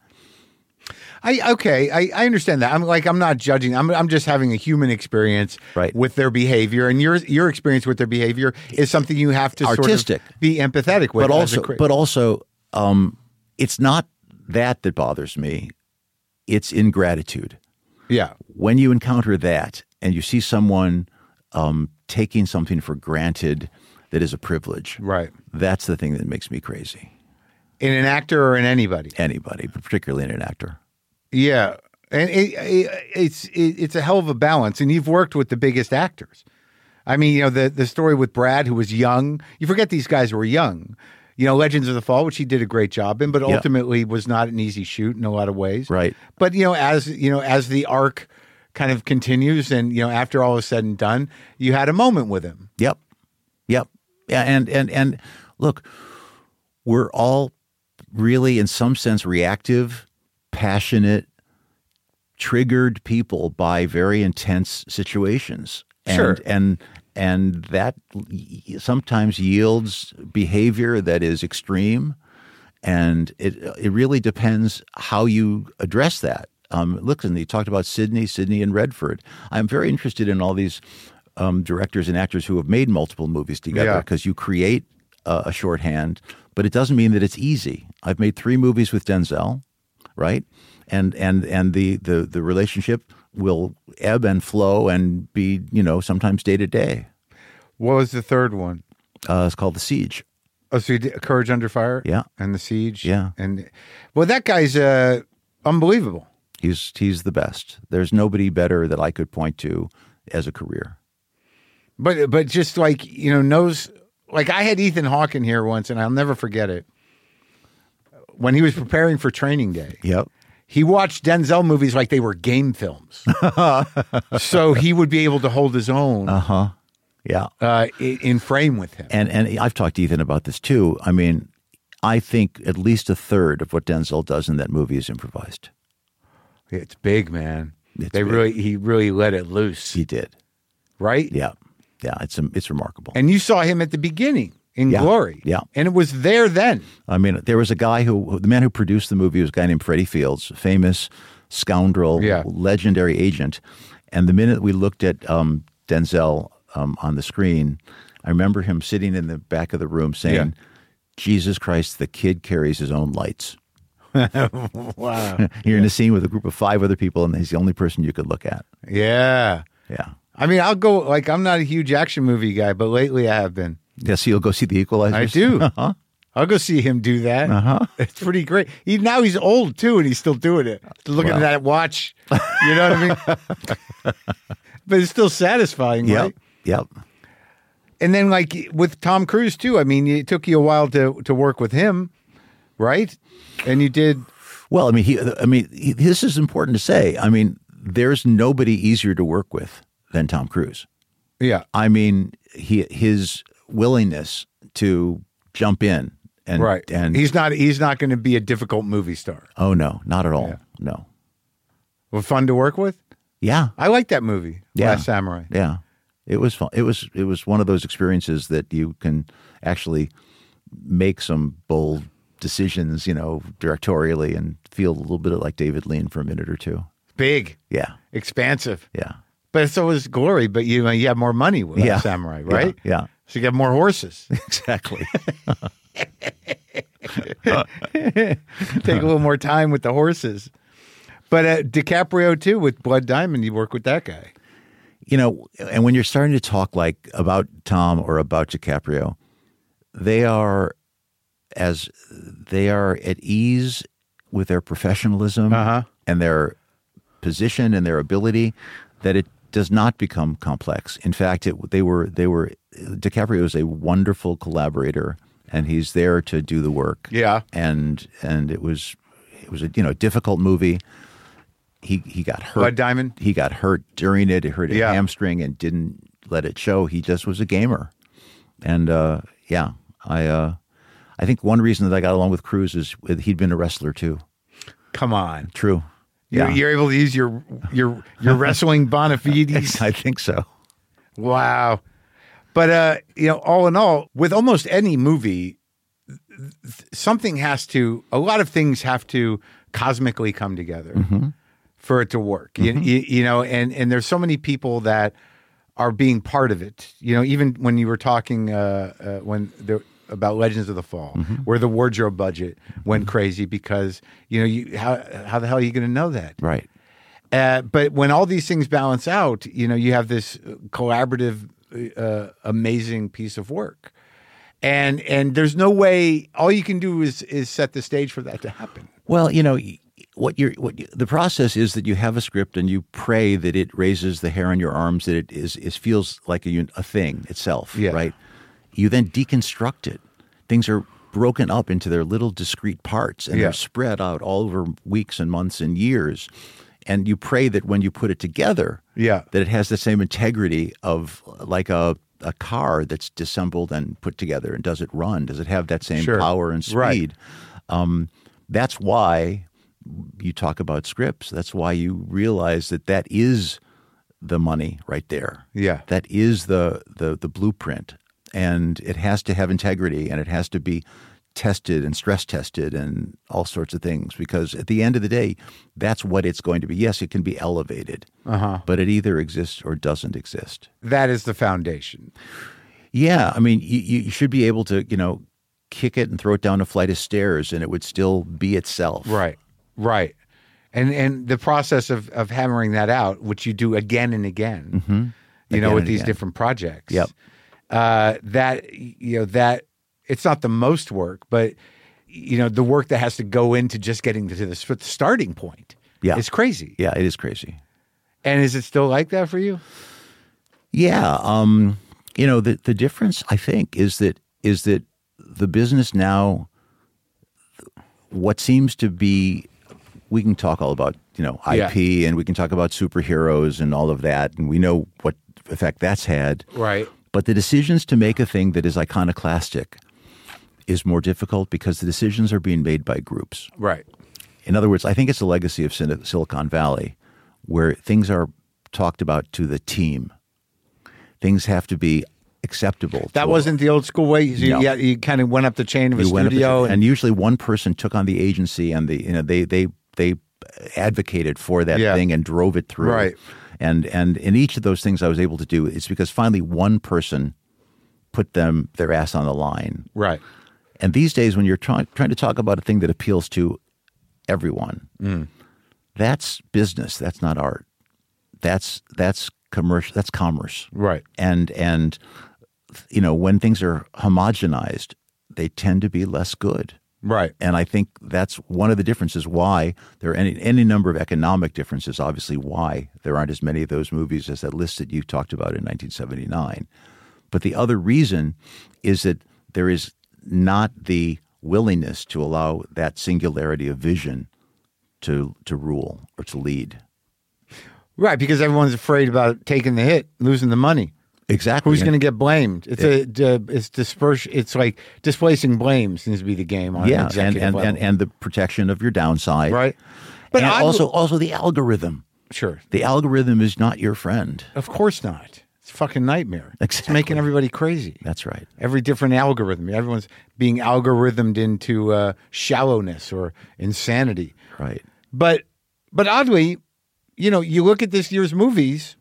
I okay, I, I understand that. I'm like I'm not judging. I'm I'm just having a human experience Right. with their behavior, and your your experience with their behavior is something you have to Artistic. sort of be empathetic with. But as a also, cri- but also, um, it's not that that bothers me. It's ingratitude. yeah, When you encounter that, and you see someone um, taking something for granted that is a privilege, right. that's the thing that makes me crazy. In an actor or in anybody. Anybody, but particularly in an actor. Yeah, and it, it, it's it, it's a hell of a balance. And you've worked with the biggest actors. I mean, you know the the story with Brad, who was young. You forget these guys were young. You know, Legends of the Fall, which he did a great job in, but Yeah. ultimately was not an easy shoot in a lot of ways. Right. But you know, as you know, as the arc kind of continues, and you know, after all is said and done, you had a moment with him. Yep. Yep. Yeah, and and and look, we're all really in some sense reactive, passionate, triggered people by very intense situations. And Sure. and and that y- sometimes yields behavior that is extreme, and it it really depends how you address that. Um, look, and you talked about Sydney, Sydney and Redford. I'm very interested in all these um, directors and actors who have made multiple movies together, Yeah. because you create uh, a shorthand, but it doesn't mean that it's easy. I've made three movies with Denzel, right? And and and the the the relationship will ebb and flow and be, you know, sometimes day to day. What was the third one? Uh, it's called The Siege. Oh, so you did Courage Under Fire? Yeah. And The Siege? Yeah. And well, that guy's uh, unbelievable. He's he's the best. There's nobody better that I could point to as a career. But but just like, you know, knows like I had Ethan Hawke in here once and I'll never forget it. When he was preparing for Training Day. Yep. He watched Denzel movies like they were game films. So he would be able to hold his own Uh-huh. Yeah. uh, in, in frame with him. And and I've talked to Ethan about this too. I mean, I think at least a third of what Denzel does in that movie is improvised. It's big, man. It's they big. really he really let it loose, He did. right? Yeah. Yeah. It's it's remarkable. And you saw him at the beginning in Yeah. Glory. Yeah. And it was there then. I mean, there was a guy who, the man who produced the movie was a guy named Freddie Fields, famous scoundrel, Yeah. legendary agent. And the minute we looked at um, Denzel um, on the screen, I remember him sitting in the back of the room saying, Yeah. Jesus Christ, the kid carries his own lights. Wow. You're in a scene with a group of five other people, and he's the only person you could look at. Yeah. Yeah. I mean, I'll go, like, I'm not a huge action movie guy, but lately I have been. Yeah, so you'll go see The Equalizer? I do. Uh-huh. I'll go see him do that. Uh-huh. It's pretty great. He now he's old too, and he's still doing it. Looking Well. at that watch, you know what I mean? But it's still satisfying, Yep. right? Yep. And then, like with Tom Cruise too. I mean, it took you a while to to work with him, right? And you did. Well, I mean, he. I mean, he, this is important to say. I mean, there's nobody easier to work with than Tom Cruise. Yeah. I mean, he his willingness to jump in and Right. and he's not. He's not going to be a difficult movie star. oh no, not at all. Yeah. No. Well, fun to work with. Yeah. I like that movie, Yeah. Last Samurai. Yeah. It was fun. It was it was one of those experiences that you can actually make some bold decisions, you know, directorially, and feel a little bit like David Lean for a minute or two. Big, Yeah. expansive. Yeah. But so is Glory. But you you have more money with Yeah. Last Samurai, right? Yeah. yeah. So you have more horses. Exactly. Take a little more time with the horses. But uh, DiCaprio too, with Blood Diamond, you work with that guy. You know, and when you're starting to talk like about Tom or about DiCaprio, they are as they are at ease with their professionalism Uh-huh. and their position and their ability that it does not become complex. In fact, it, they were they were DiCaprio is a wonderful collaborator, and he's there to do the work. Yeah. and and it was it was a you know difficult movie. He he got hurt. Blood Diamond? He got hurt during it. It hurt his Yeah. hamstring and didn't let it show. He just was a gamer, and uh, yeah, I uh, I think one reason that I got along with Cruise is he'd been a wrestler too. Come on. True. You're, Yeah, you're able to use your your your wrestling bona fides. I think so. Wow. But uh, you know, all in all, with almost any movie, th- something has to. A lot of things have to cosmically come together for it to work. You, you, you know, and and there's so many people that are being part of it. You know, even when you were talking uh, uh, when there. about Legends of the Fall, where the wardrobe budget went crazy because you know you how how the hell are you going to know that? Right. Uh, but when all these things balance out, you know, you have this collaborative, uh, amazing piece of work, and and there's no way. All you can do is is set the stage for that to happen. Well, you know what you're what you, the process is that you have a script and you pray that it raises the hair on your arms, that it is is feels like a, a thing itself. Yeah. Right. You then deconstruct it. Things are broken up into their little discrete parts, and Yeah. they're spread out all over weeks and months and years. And you pray that when you put it together, Yeah. that it has the same integrity of like a a car that's disassembled and put together. And does it run? Does it have that same Sure. power and speed? Right. Um, that's why you talk about scripts. That's why you realize that that is the money right there. Yeah. That is the the the blueprint. And it has to have integrity, and it has to be tested and stress tested and all sorts of things, because at the end of the day, that's what it's going to be. Yes, it can be elevated, Uh-huh. but it either exists or doesn't exist. That is the foundation. Yeah, I mean, you, you should be able to, you know, kick it and throw it down a flight of stairs, and it would still be itself. Right. Right. And and the process of of hammering that out, which you do again and again, you Again know, with and these again. different projects. Yep. Uh, that you know that it's not the most work, but you know the work that has to go into just getting to the s- starting point. Yeah. is crazy. Yeah, it is crazy. And is it still like that for you? Yeah, um, you know, the the difference I think is that is that the business now, what seems to be, we can talk all about, you know, I P and we can talk about superheroes and all of that, and we know what effect that's had. Right. But the decisions to make a thing that is iconoclastic is more difficult because the decisions are being made by groups. Right. In other words, I think it's the legacy of Sil- Silicon Valley, where things are talked about to the team. Things have to be acceptable. That to- wasn't the old school way. You, No. yeah, you kind of went up the chain of a You went up the- studio. and usually one person took on the agency, and the you know they they they advocated for that Yeah. thing and drove it through. Right. And and in each of those things I was able to do, it's because finally one person put them their ass on the line. right. And these days, when you're trying trying to talk about a thing that appeals to everyone, Mm. that's business. That's not art. That's that's commercial. That's commerce. Right. And and you know, when things are homogenized, they tend to be less good. Right. And I think that's one of the differences why there are any, any number of economic differences, obviously, why there aren't as many of those movies as that list that you talked about in nineteen seventy-nine. But the other reason is that there is not the willingness to allow that singularity of vision to to rule or to lead. Right, because everyone's afraid about taking the hit, losing the money. Exactly. Who's going to get blamed? It's a uh, it's disperse. It's like displacing blame seems to be the game on an yeah, and executive and, level. and and the protection of your downside. Right. But But and I- also also the algorithm. Sure. The algorithm is not your friend. Of course not. It's a fucking nightmare. It's Exactly. making everybody crazy. That's right. Every different algorithm. Everyone's being algorithmed into uh, shallowness or insanity. Right. But but oddly, you know, you look at this year's movies,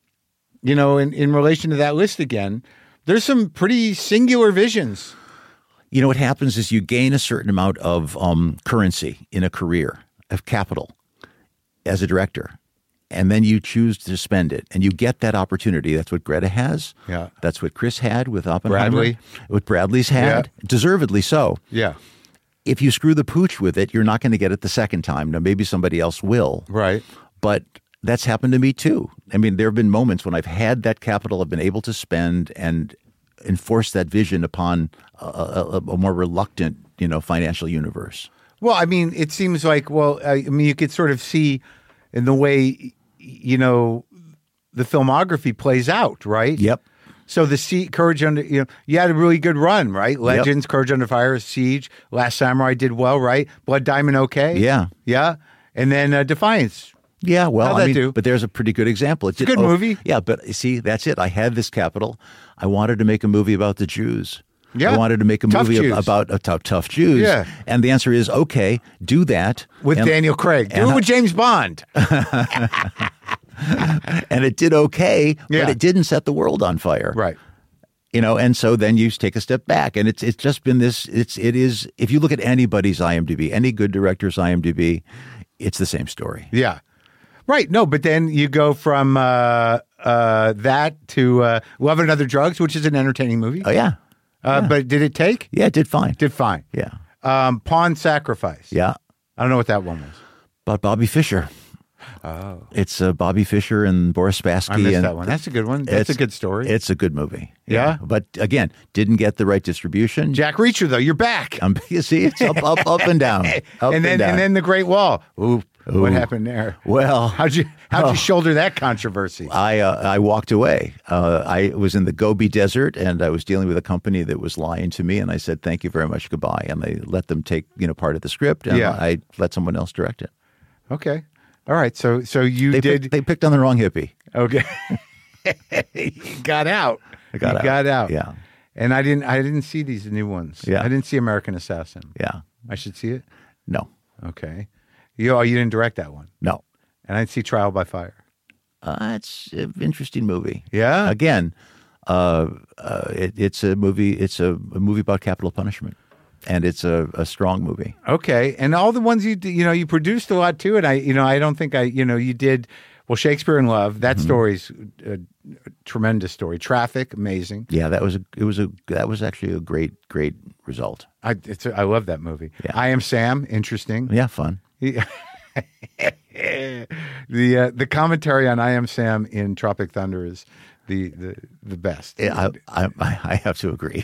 you know, in, in relation to that list again, there's some pretty singular visions. You know, what happens is you gain a certain amount of um, currency in a career, of capital, as a director, and then you choose to spend it, and you get that opportunity. That's what Greta has. Yeah. That's what Chris had with Oppenheimer. Bradley. What Bradley's had. Yeah. Deservedly so. Yeah. If you screw the pooch with it, you're not going to get it the second time. Now, maybe somebody else will. Right. But that's happened to me too. I mean, there have been moments when I've had that capital, I've been able to spend and enforce that vision upon a, a, a more reluctant, you know, financial universe. Well, I mean, it seems like, well, I mean, you could sort of see in the way, you know, the filmography plays out, right? Yep. So the sea, Courage Under, you know, you had a really good run, right? Legends, Courage Under Fire, Siege, Last Samurai did well, right? Blood Diamond, okay? Yeah. Yeah. And then uh, Defiance. Yeah, well, How'd I that mean, do? but there's a pretty good example. It's a good movie. Yeah, but you see, that's it. I had this capital. I wanted to make a movie about the Jews. Yeah. I wanted to make a Tough movie Jews. about uh, tough, tough Jews. Yeah. And the answer is, okay, do that. With and, Daniel Craig. Do and it I- with James Bond. And it did okay, Yeah. but it didn't set the world on fire. Right. You know, and so then you take a step back, and it's it's just been this. It's it is. If you look at anybody's IMDb, any good director's IMDb, it's the same story. Yeah. Right. No, but then you go from uh, uh, that to uh, Love and Other Drugs, which is an entertaining movie. Oh yeah, Uh, But did it take? yeah, it did fine. Did fine. Yeah, Um, Pawn Sacrifice. yeah. I don't know what that one was. About Bobby Fischer. Oh, it's uh, Bobby Fischer and Boris Spassky. I missed and that one. That's a good one. That's a it's- good story. It's a good movie. Yeah? but again, didn't get the right distribution. Jack Reacher, though, you're back. Um, you see, it's up, up, up and down, up and then down. and then the Great Wall. Ooh, what Ooh. happened there? Well, How'd you how'd oh. you shoulder that controversy? I uh, I walked away. Uh, I was in the Gobi Desert, and I was dealing with a company that was lying to me, and I said, "Thank you very much, goodbye." And I let them take you know part of the script, and Yeah. I let someone else direct it. Okay. All right. So so you They did picked, they picked on the wrong hippie. okay. You got out. I got you out. got out. Yeah, And I didn't I didn't see these new ones. Yeah. I didn't see American Assassin. yeah. I should see it. No, Okay. You oh, you didn't direct that one. no. And I didn't see Trial by Fire. Uh, it's an interesting movie. Yeah? Again, uh, uh, it, it's a movie. It's a, a movie about capital punishment, and it's a, a strong movie. Okay, and all the ones you d- you know you produced a lot too, and I you know I don't think I you know you did well. Shakespeare in Love, that Mm-hmm. story's a, a tremendous story. Traffic, amazing. Yeah, that was a. It was a. That was actually a great, great result. I it's a, I love that movie. Yeah. I Am Sam, interesting. Yeah, fun. the uh, the commentary on I Am Sam in Tropic Thunder is the the the best. Yeah, I, I, I have to agree.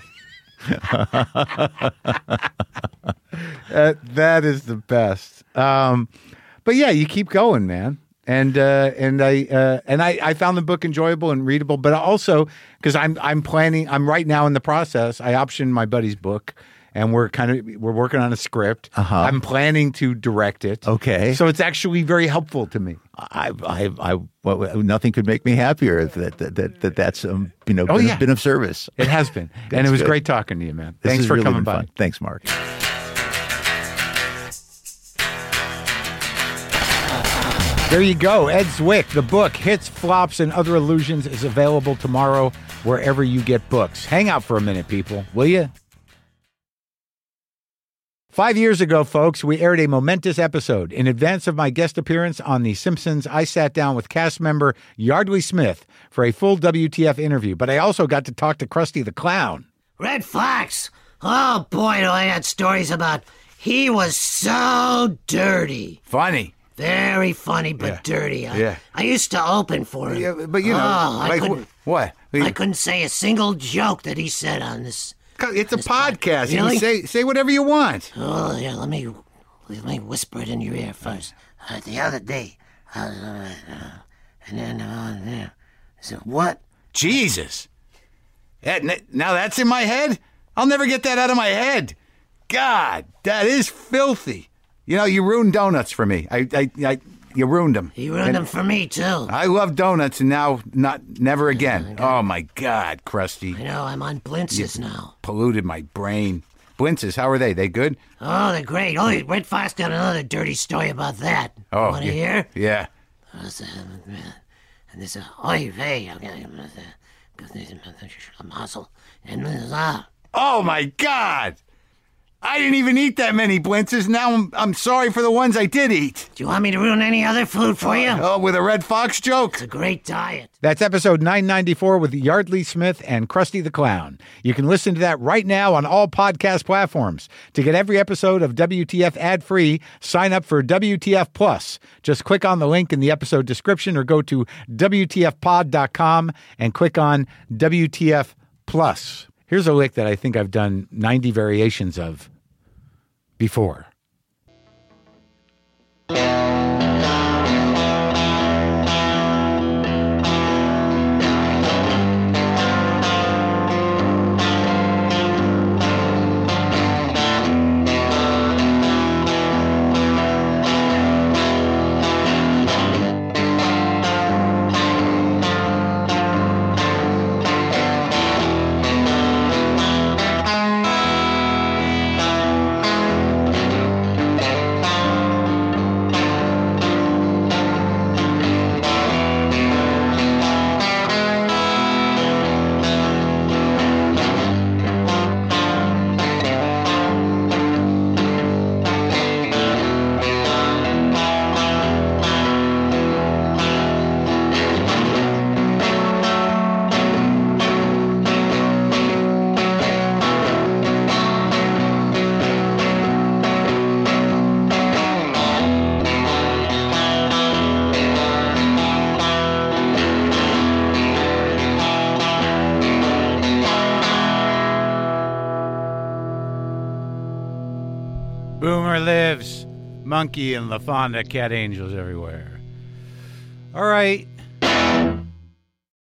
Uh, that is the best. Um, but yeah, you keep going, man. And uh, and I uh, and I, I found the book enjoyable and readable, but also because I'm I'm planning I'm right now in the process. I optioned my buddy's book, and we're kind of we're working on a script. Uh-huh. I'm planning to direct it. Okay. so it's actually very helpful to me. I, I, I, well, nothing could make me happier that that, that, that that's um, you know Oh, been, yeah. been of service. It has been, and it was good. great talking to you, man. This Thanks has for really coming been by. fun. Thanks, Mark. There you go. Ed Zwick, the book, Hits, Flops, and Other Illusions, is available tomorrow wherever you get books. Hang out for a minute, people, will you? Five years ago, folks, we aired a momentous episode. In advance of my guest appearance on The Simpsons, I sat down with cast member Yardley Smith for a full W T F interview, but I also got to talk to Krusty the Clown. Red flags! Oh, boy, do I got stories about... He was so dirty. Funny. Very funny, but Yeah. dirty. I, Yeah. I used to open for him. Yeah, but you know, oh, I like couldn't, wh- what? I couldn't say a single joke that he said on this. It's a this pod- podcast. You Really? can say say whatever you want. Oh, yeah, let me, let me whisper it in your ear first. Uh, the other day, I was, uh, uh, and then, uh, there. I said, what? Jesus. That, now that's in my head? I'll never get that out of my head. God, that is filthy. You know, you ruined donuts for me. I, I, I you ruined them. He ruined And them for me, too. I love donuts, and now not never again. Oh my God, Krusty, I know, I'm on Blintzes now. polluted my brain. Blintzes, how are they? They good? Oh, they're great. Oh, Red Fox got another dirty story about that. Oh, Want to yeah. hear? Yeah. And this, oh, hey, a muscle. And this, ah. Oh my God. I didn't even eat that many Blintzes. Now I'm, I'm sorry for the ones I did eat. Do you want me to ruin any other food for you? Oh, with a Red Fox joke. It's a great diet. That's episode nine ninety-four with Yardley Smith and Krusty the Clown. You can listen to that right now on all podcast platforms. To get every episode of W T F ad-free, sign up for W T F Plus. Just click on the link in the episode description or go to W T F pod dot com and click on W T F Plus. Here's a lick that I think I've done ninety variations of before. Boomer lives. Monkey and LaFonda, cat angels everywhere. All right.